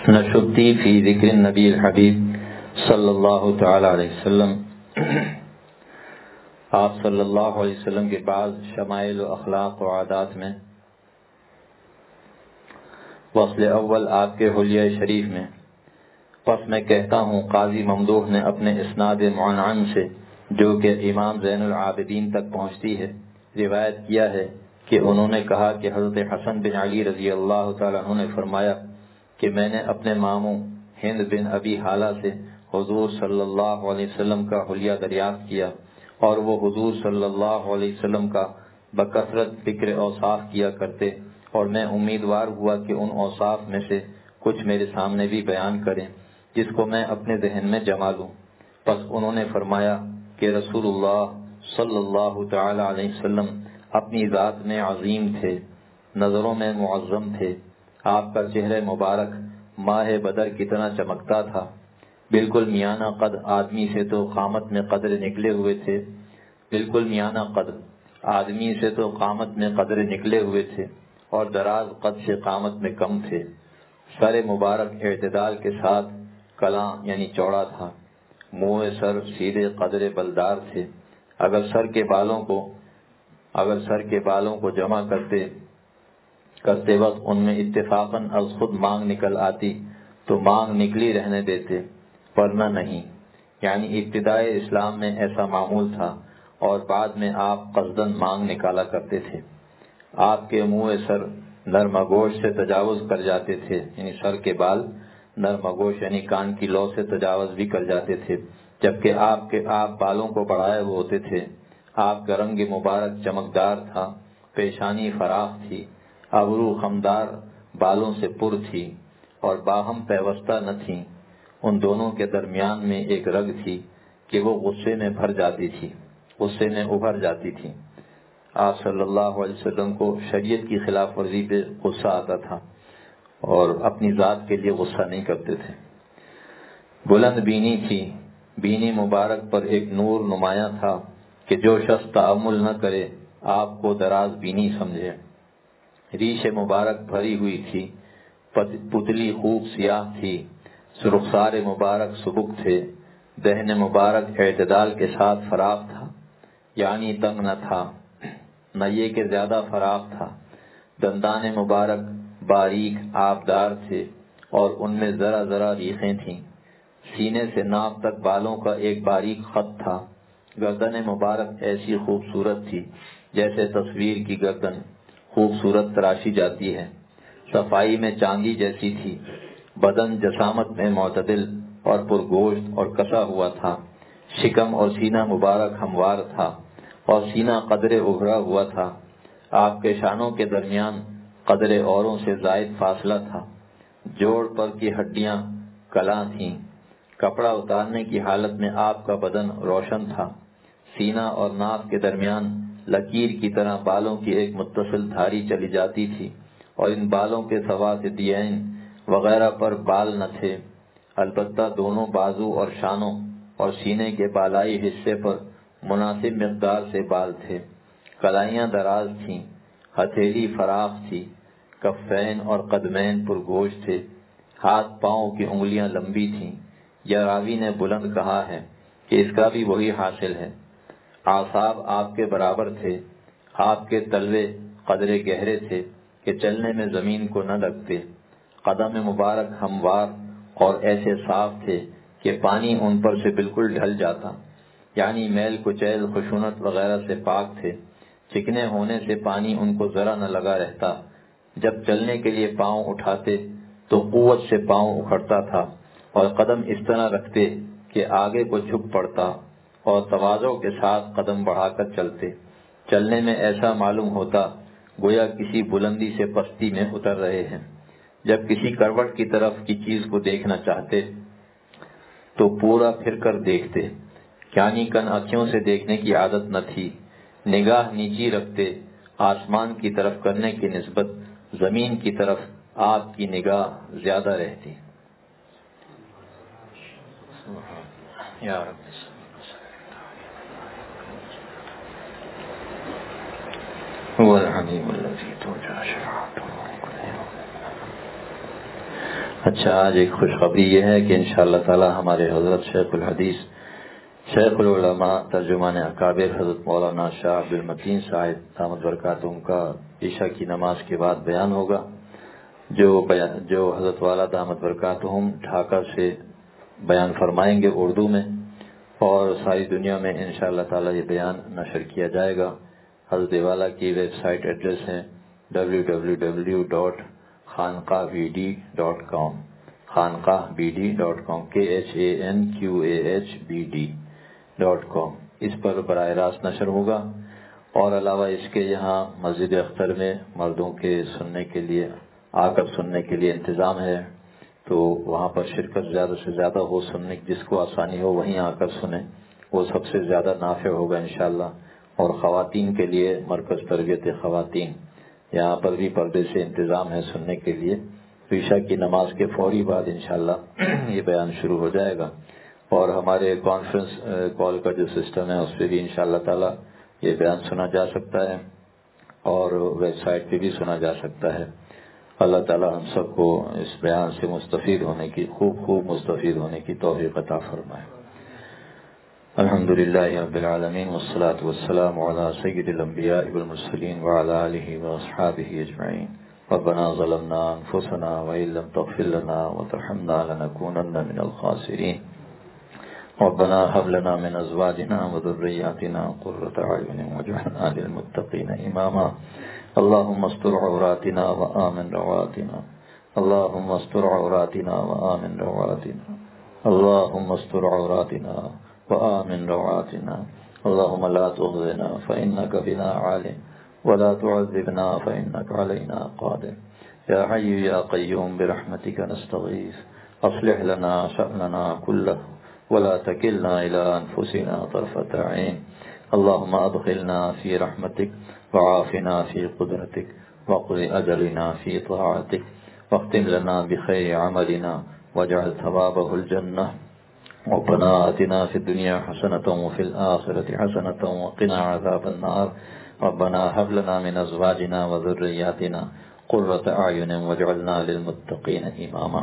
نشدی فی ذکر النبی الحبیب صلی اللہ تعالی علیہ وسلم۔ آپ صلی اللہ علیہ وسلم کے بعض شمائل و اخلاق و عادات میں فصل اول آپ کے حلیہ شریف میں، پس میں کہتا ہوں قاضی ممدوح نے اپنے اسناد معنعن سے جو کہ امام زین العابدین تک پہنچتی ہے روایت کیا ہے کہ انہوں نے کہا کہ حضرت حسن بن علی رضی اللہ تعالیٰ عنہ نے فرمایا کہ میں نے اپنے ماموں ہند بن ابی حالہ سے حضور صلی اللہ علیہ وسلم کا حلیہ دریافت کیا، اور وہ حضور صلی اللہ علیہ وسلم کا بکثرت ذکر اوصاف کیا کرتے، اور میں امیدوار ہوا کہ ان اوصاف میں سے کچھ میرے سامنے بھی بیان کریں جس کو میں اپنے ذہن میں جما لوں۔ پس انہوں نے فرمایا کہ رسول اللہ صلی اللہ تعالی علیہ وسلم اپنی ذات میں عظیم تھے، نظروں میں معظم تھے، آپ کا چہرہ مبارک ماہ بدر کی طرح چمکتا تھا، بالکل میانہ قد آدمی سے تو قامت میں قدر نکلے ہوئے تھے بالکل میانہ قد آدمی سے تو قامت میں قدر نکلے ہوئے تھے اور دراز قد سے قامت میں کم تھے، سر مبارک اعتدال کے ساتھ کلاں یعنی چوڑا تھا، منہ سر سیدھے قدر بلدار تھے، اگر سر کے بالوں کو اگر سر کے بالوں کو جمع کرتے کرتے وقت ان میں اتفاقاً از خود مانگ نکل آتی تو مانگ نکلی رہنے دیتے، ورنہ نہیں، یعنی ابتدائے اسلام میں ایسا معمول تھا، اور بعد میں آپ قصداً مانگ نکالا کرتے تھے۔ آپ کے منہ سر نرمگوش سے تجاوز کر جاتے تھے، یعنی سر کے بال نرمگوش یعنی کان کی لو سے تجاوز بھی کر جاتے تھے، جبکہ آپ کے آپ بالوں کو بڑھائے ہوئے ہوتے تھے۔ آپ کا رنگ مبارک چمکدار تھا، پیشانی فراخ تھی، ابرو خمدار بالوں سے پر تھی اور باہم پیوستہ نہ تھیں، ان دونوں کے درمیان میں ایک رگ تھی کہ وہ غصے میں بھر جاتی تھی غصے میں ابھر جاتی تھی۔ آپ صلی اللہ علیہ وسلم کو شریعت کی خلاف ورزی پہ غصہ آتا تھا اور اپنی ذات کے لیے غصہ نہیں کرتے تھے۔ بلند بینی تھی، بینی مبارک پر ایک نور نمایاں تھا کہ جو شخص تأمل نہ کرے آپ کو دراز بینی سمجھے۔ ریش مبارک بھری ہوئی تھی، پتلی خوب سیاہ تھی، رخسار مبارک سبک تھے، دہن مبارک اعتدال کے ساتھ فراخ تھا، یعنی تنگ نہ تھا، نہ یہ کہ زیادہ فراخ تھا، دندان مبارک باریک آبدار تھے اور ان میں ذرا ذرا ریخیں تھیں، سینے سے ناف تک بالوں کا ایک باریک خط تھا، گردن مبارک ایسی خوبصورت تھی جیسے تصویر کی گردن خوبصورت تراشی جاتی ہے، صفائی میں چاندی جیسی تھی، بدن جسامت میں معتدل اور پرگوشت اور کسا ہوا تھا، شکم اور سینہ مبارک ہموار تھا اور سینہ قدرے ابھرا ہوا تھا، آپ کے شانوں کے درمیان قدرے اوروں سے زائد فاصلہ تھا، جوڑ پر کی ہڈیاں کلاں تھیں، کپڑا اتارنے کی حالت میں آپ کا بدن روشن تھا، سینہ اور ناف کے درمیان لکیر کی طرح بالوں کی ایک متصل دھاری چلی جاتی تھی، اور ان بالوں کے سواسطین وغیرہ پر بال نہ تھے، البتہ دونوں بازو اور شانوں اور سینے کے بالائی حصے پر مناسب مقدار سے بال تھے، کلائیاں دراز تھیں، ہتھیلی فراخ تھی، کفین اور قدمین پرگوش تھے، ہاتھ پاؤں کی انگلیاں لمبی تھیں، یا راوی نے بلند کہا ہے کہ اس کا بھی وہی حاصل ہے۔ اعصاب آپ کے برابر تھے، آپ کے تلوے قدرے گہرے تھے کہ چلنے میں زمین کو نہ لگتے، قدم مبارک ہموار اور ایسے صاف تھے کہ پانی ان پر سے بالکل ڈھل جاتا، یعنی میل کچیل خشونت وغیرہ سے پاک تھے، چکنے ہونے سے پانی ان کو ذرا نہ لگا رہتا، جب چلنے کے لیے پاؤں اٹھاتے تو قوت سے پاؤں اکھڑتا تھا اور قدم اس طرح رکھتے کہ آگے کو جھک پڑتا، اور تواضع کے ساتھ قدم بڑھا کر چلتے، چلنے میں ایسا معلوم ہوتا گویا کسی بلندی سے پستی میں اتر رہے ہیں۔ جب کسی کروٹ کی طرف کی چیز کو دیکھنا چاہتے تو پورا پھر کر دیکھتے، یعنی کن آنکھوں سے دیکھنے کی عادت نہ تھی، نگاہ نیچی رکھتے، آسمان کی طرف کرنے کی نسبت زمین کی طرف آپ کی نگاہ زیادہ رہتی۔ یا رب هو الحليم الذي ترجى شفاعته اچھا، آج ایک خوشخبری یہ ہے کہ انشاءاللہ تعالی ہمارے حضرت شیخ الحدیث شیخ العلماء ترجمان اکابر حضرت مولانا شاہ عبد المتین صاحب دامت برکاتہم کا عشاء کی نماز کے بعد بیان ہوگا، جو بیان جو حضرت والا دامت برکاتہم ڈھاکہ سے بیان فرمائیں گے اردو میں، اور ساری دنیا میں انشاءاللہ تعالی یہ بیان نشر کیا جائے گا۔ حضرت والا کی ویب سائٹ ایڈریس ہے W W W dot Khanqah B D dot com Khanqah B D dot com K H A N Q A H B D dot com اس پر براہ راست نشر ہوگا۔ اور علاوہ اس کے یہاں مسجد اختر میں مردوں کے سننے کے لیے آ کر سننے کے لیے انتظام ہے، تو وہاں پر شرکت زیادہ سے زیادہ ہو، سننے جس کو آسانی ہو وہیں آ کر سنیں، وہ سب سے زیادہ نافع ہوگا انشاءاللہ۔ اور خواتین کے لیے مرکز تربیت خواتین، یہاں پر بھی پردے سے انتظام ہے سننے کے لیے۔ عشاء کی نماز کے فوری بعد انشاءاللہ یہ بیان شروع ہو جائے گا، اور ہمارے کانفرنس کال کا جو سسٹم ہے اس پہ بھی انشاءاللہ تعالی یہ بیان سنا جا سکتا ہے، اور ویب سائٹ پہ بھی سنا جا سکتا ہے۔ اللہ تعالی ہم سب کو اس بیان سے مستفید ہونے کی خوب خوب مستفید ہونے کی توفیق عطا فرمائے۔ الحمدللہ رب العالمین والصلاة والسلام علی سید الانبیاء والمرسلین وعلی آلہ واصحابہ اجمعین۔ ربنا ظلمنا انفسنا وإن لم تغفر لنا وترحمنا لنكونن من الخاسرین۔ ربنا هب لنا من ازواجنا وذرياتنا قرة اعین واجعلنا للمتقین اماما۔ اللهم استر عوراتنا وآمن رواتنا، اللهم استر عوراتنا وآمن رواتنا، اللهم استر عوراتنا وآمن رواتنا، اللهم لا تخزنا فإنك بنا عالم ولا تعذبنا فإنك علينا قادر، يا حي يا قيوم برحمتك نستغيث، أصلح لنا شأننا كله ولا تكلنا إلى أنفسنا طرفة عين، اللهم أدخلنا في رحمتك وعافنا في قدرتك واقض أجلنا في طاعتك، واختم لنا بخير عملنا واجعل ثوابه الجنة، ربنا آتنا في الدنيا حسنة وفي الآخرة حسنة وقنا عذاب النار، ربنا هب لنا من أزواجنا وذرياتنا قرة أعين واجعلنا للمتقين إماما۔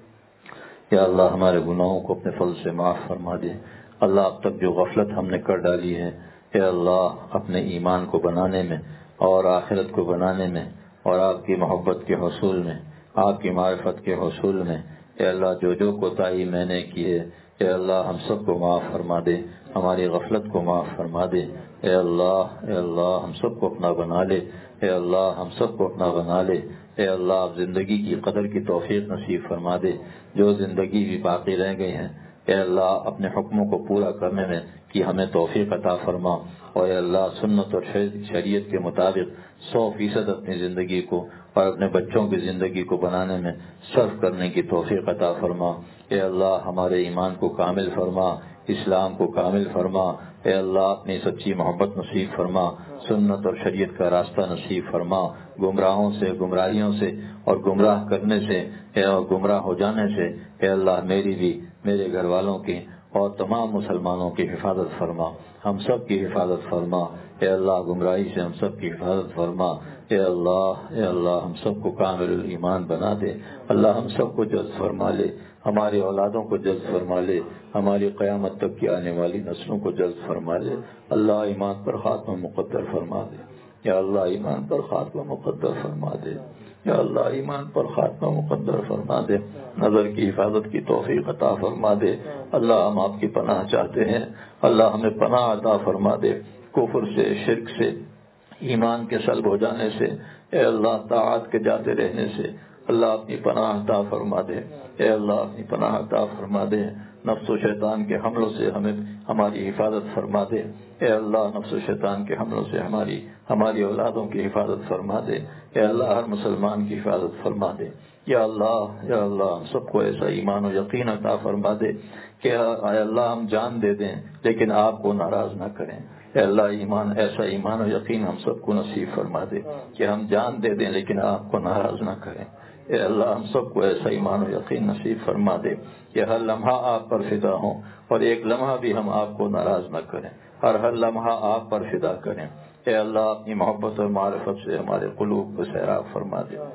یا اللہ ہمارے گناہوں کو اپنے فضل سے معاف فرما دے۔ اللہ اب تک جو غفلت ہم نے کر ڈالی ہے، اے اللہ اپنے ایمان کو بنانے میں اور آخرت کو بنانے میں اور آپ کی محبت کے حصول میں، آپ کی معرفت کے حصول میں، اے اللہ جو جو کوتاہی میں نے کی ہے، اے اللہ ہم سب کو معاف فرما دے، ہماری غفلت کو معاف فرما دے۔ اے اللہ اے اللہ ہم سب کو اپنا بنا لے، اے اللہ ہم سب کو اپنا بنا لے۔ اے اللہ آپ زندگی کی قدر کی توفیق نصیب فرما دے، جو زندگی بھی باقی رہ گئی ہیں، اے اللہ اپنے حکموں کو پورا کرنے میں کہ ہمیں توفیق عطا فرما، اور اے اللہ سنت اور شریعت کے مطابق سو فیصد اپنی زندگی کو اور اپنے بچوں کی زندگی کو بنانے میں صرف کرنے کی توفیق عطا فرما۔ اے اللہ ہمارے ایمان کو کامل فرما، اسلام کو کامل فرما، اے اللہ اپنی سچی محبت نصیب فرما، سنت اور شریعت کا راستہ نصیب فرما، گمراہوں سے، گمراہیوں سے اور گمراہ کرنے سے، اے اور گمراہ ہو جانے سے اے اللہ میری بھی، میرے گھر والوں کی اور تمام مسلمانوں کی حفاظت فرما، ہم سب کی حفاظت فرما۔ اے اللہ گمراہی سے ہم سب کی حفاظت فرما۔ اے اللہ اے اللہ ہم سب کو کامل ایمان بنا دے، اللہ ہم سب کو جلد فرما لے، ہماری اولادوں کو جلد فرما لے، ہماری قیامت تک کی آنے والی نسلوں کو جلد فرما لے۔ اللہ ایمان پر خاتمہ مقدر فرما دے، یا اللہ ایمان پر خاتمہ مقدر فرما دے، یا اللہ ایمان پر خاتمہ مقدر فرما دے، نظر کی حفاظت کی توفیق عطا فرما دے۔ اللہ ہم آپ کی پناہ چاہتے ہیں، اللہ ہمیں پناہ عطا فرما دے، کفر سے، شرک سے، ایمان کے سلب ہو جانے سے، اے اللہ طاعت کے جاتے رہنے سے اللہ اپنی پناہ عطا فرما دے، اے اللہ اپنی پناہ عطا فرما دے، نفس و شیطان کے حملوں سے ہمیں ہماری حفاظت فرما دے، اے اللہ نفس و شیطان کے حملوں سے ہماری ہماری اولادوں کی حفاظت فرما دے، اے اللہ ہر مسلمان کی حفاظت فرما دے، یا اللہ یا اللہ ہم سب کو ایسا ایمان و یقین عطا فرما دے کہ اے اللہ ہم جان دے دیں لیکن آپ کو ناراض نہ کریں، اے اللہ ایمان ایسا ایمان و یقین ہم سب کو نصیب فرما دے کہ ہم جان دے دیں لیکن آپ کو ناراض نہ کریں، اے اللہ ہم سب کو ایسا ایمان و یقین نصیب فرما دے کہ ہر لمحہ آپ پر فدا ہوں اور ایک لمحہ بھی ہم آپ کو ناراض نہ کریں، ہر ہر لمحہ آپ پر فدا کریں، اے اللہ اپنی محبت اور معرفت سے ہمارے قلوب کو سیراب فرما دے،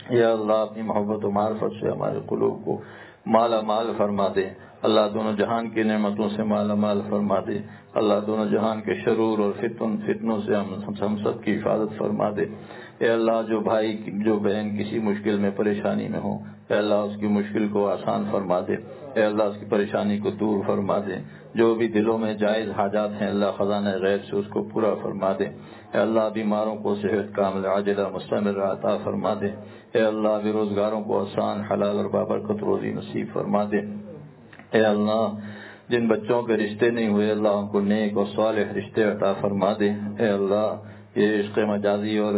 یا اللہ اپنی محبت و معرفت سے ہمارے قلوب کو مالا مال فرما دے. اللہ دونوں جہان کی نعمتوں سے مالا مال فرما دے. اللہ دونوں جہان کے شرور اور فتن فتنوں سے ہم ہم سب کی حفاظت فرما دے. اے اللہ جو بھائی جو بہن کسی مشکل میں پریشانی میں ہو، اے اللہ اس کی مشکل کو آسان فرما دے. اے اللہ اس کی پریشانی کو دور فرما دے. جو بھی دلوں میں جائز حاجات ہیں اللہ خزانہ غیب سے اس کو پورا فرما دے. اے اللہ بیماروں کو صحت کامل عاجلہ مستمرہ عطا فرما دے. اے اللہ بے روزگاروں کو آسان حلال اور بابرکت روزی نصیب فرما دے. اے اللہ جن بچوں کے رشتے نہیں ہوئے اللہ ان کو نیک اور صالح رشتے عطا فرما دے. اے اللہ یہ عشق مجازی اور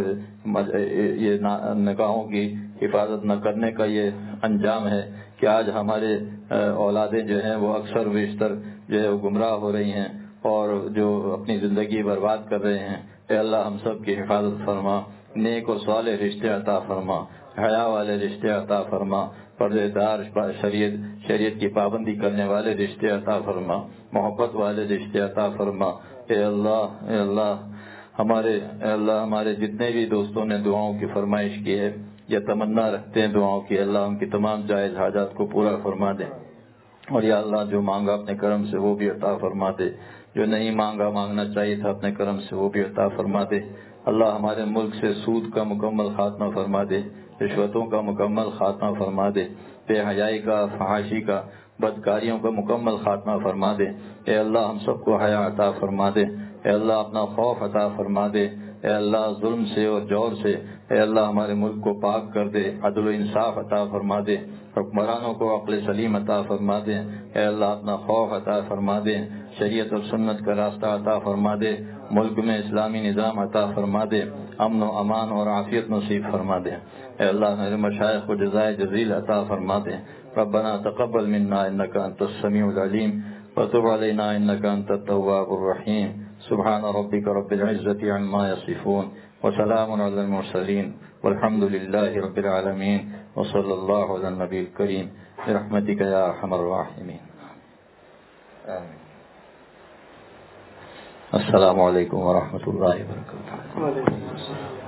یہ نکاحوں کی حفاظت نہ کرنے کا یہ انجام ہے کہ آج ہمارے اولادیں جو ہیں وہ اکثر بیشتر جو ہے وہ گمراہ ہو رہی ہیں اور جو اپنی زندگی برباد کر رہے ہیں. اے اللہ ہم سب کی حفاظت فرما. نیک و صالح رشتے عطا فرما. حیا والے رشتے عطا فرما. پردے دار شریعت شریعت کی پابندی کرنے والے رشتے عطا فرما. محبت والے رشتے عطا فرما. اے اللہ اے اللہ ہمارے اے اللہ ہمارے جتنے بھی دوستوں نے دعاؤں کی فرمائش کی ہے یا تمنا رکھتے ہیں دعاؤں کی، اللہ ان کی تمام جائز حاجات کو پورا فرما دے. اور یا اللہ جو مانگا اپنے کرم سے وہ بھی عطا فرما دے. جو نہیں مانگا مانگنا چاہیے تھا اپنے کرم سے وہ بھی عطا فرما دے. اللہ ہمارے ملک سے سود کا مکمل خاتمہ فرما دے. رشوتوں کا مکمل خاتمہ فرما دے. بے حیائی کا، فحاشی کا، بدکاریوں کا مکمل خاتمہ فرما دے. اے اللہ ہم سب کو حیا عطا فرما دے. اے اللہ اپنا خوف عطا فرما دے. اے اللہ ظلم سے اور جور سے اے اللہ ہمارے ملک کو پاک کر دے. عدل و انصاف عطا فرما دے. حکمرانوں کو عقل سلیم عطا فرما دے. اے اللہ اپنا خوف عطا فرما دے. شریعت اور سنت کا راستہ عطا فرما دے. ملک میں اسلامی نظام عطا فرما دے. امن و امان اور عافیت نصیب فرما دے. اے اللہ میرے مشائخ کو جزائے جزیل عطا فرما دے. ربنا تقبل منا انك انت السميع العليم وتب علينا انك انت التواب الرحيم. سبحان ربك رب العزة عما يصفون وسلام على المرسلين والحمد لله رب العالمين وصلى الله على النبي الكريم برحمتك يا ارحم الراحمين. آمين. السلام علیکم ورحمۃ اللہ وبرکاتہ.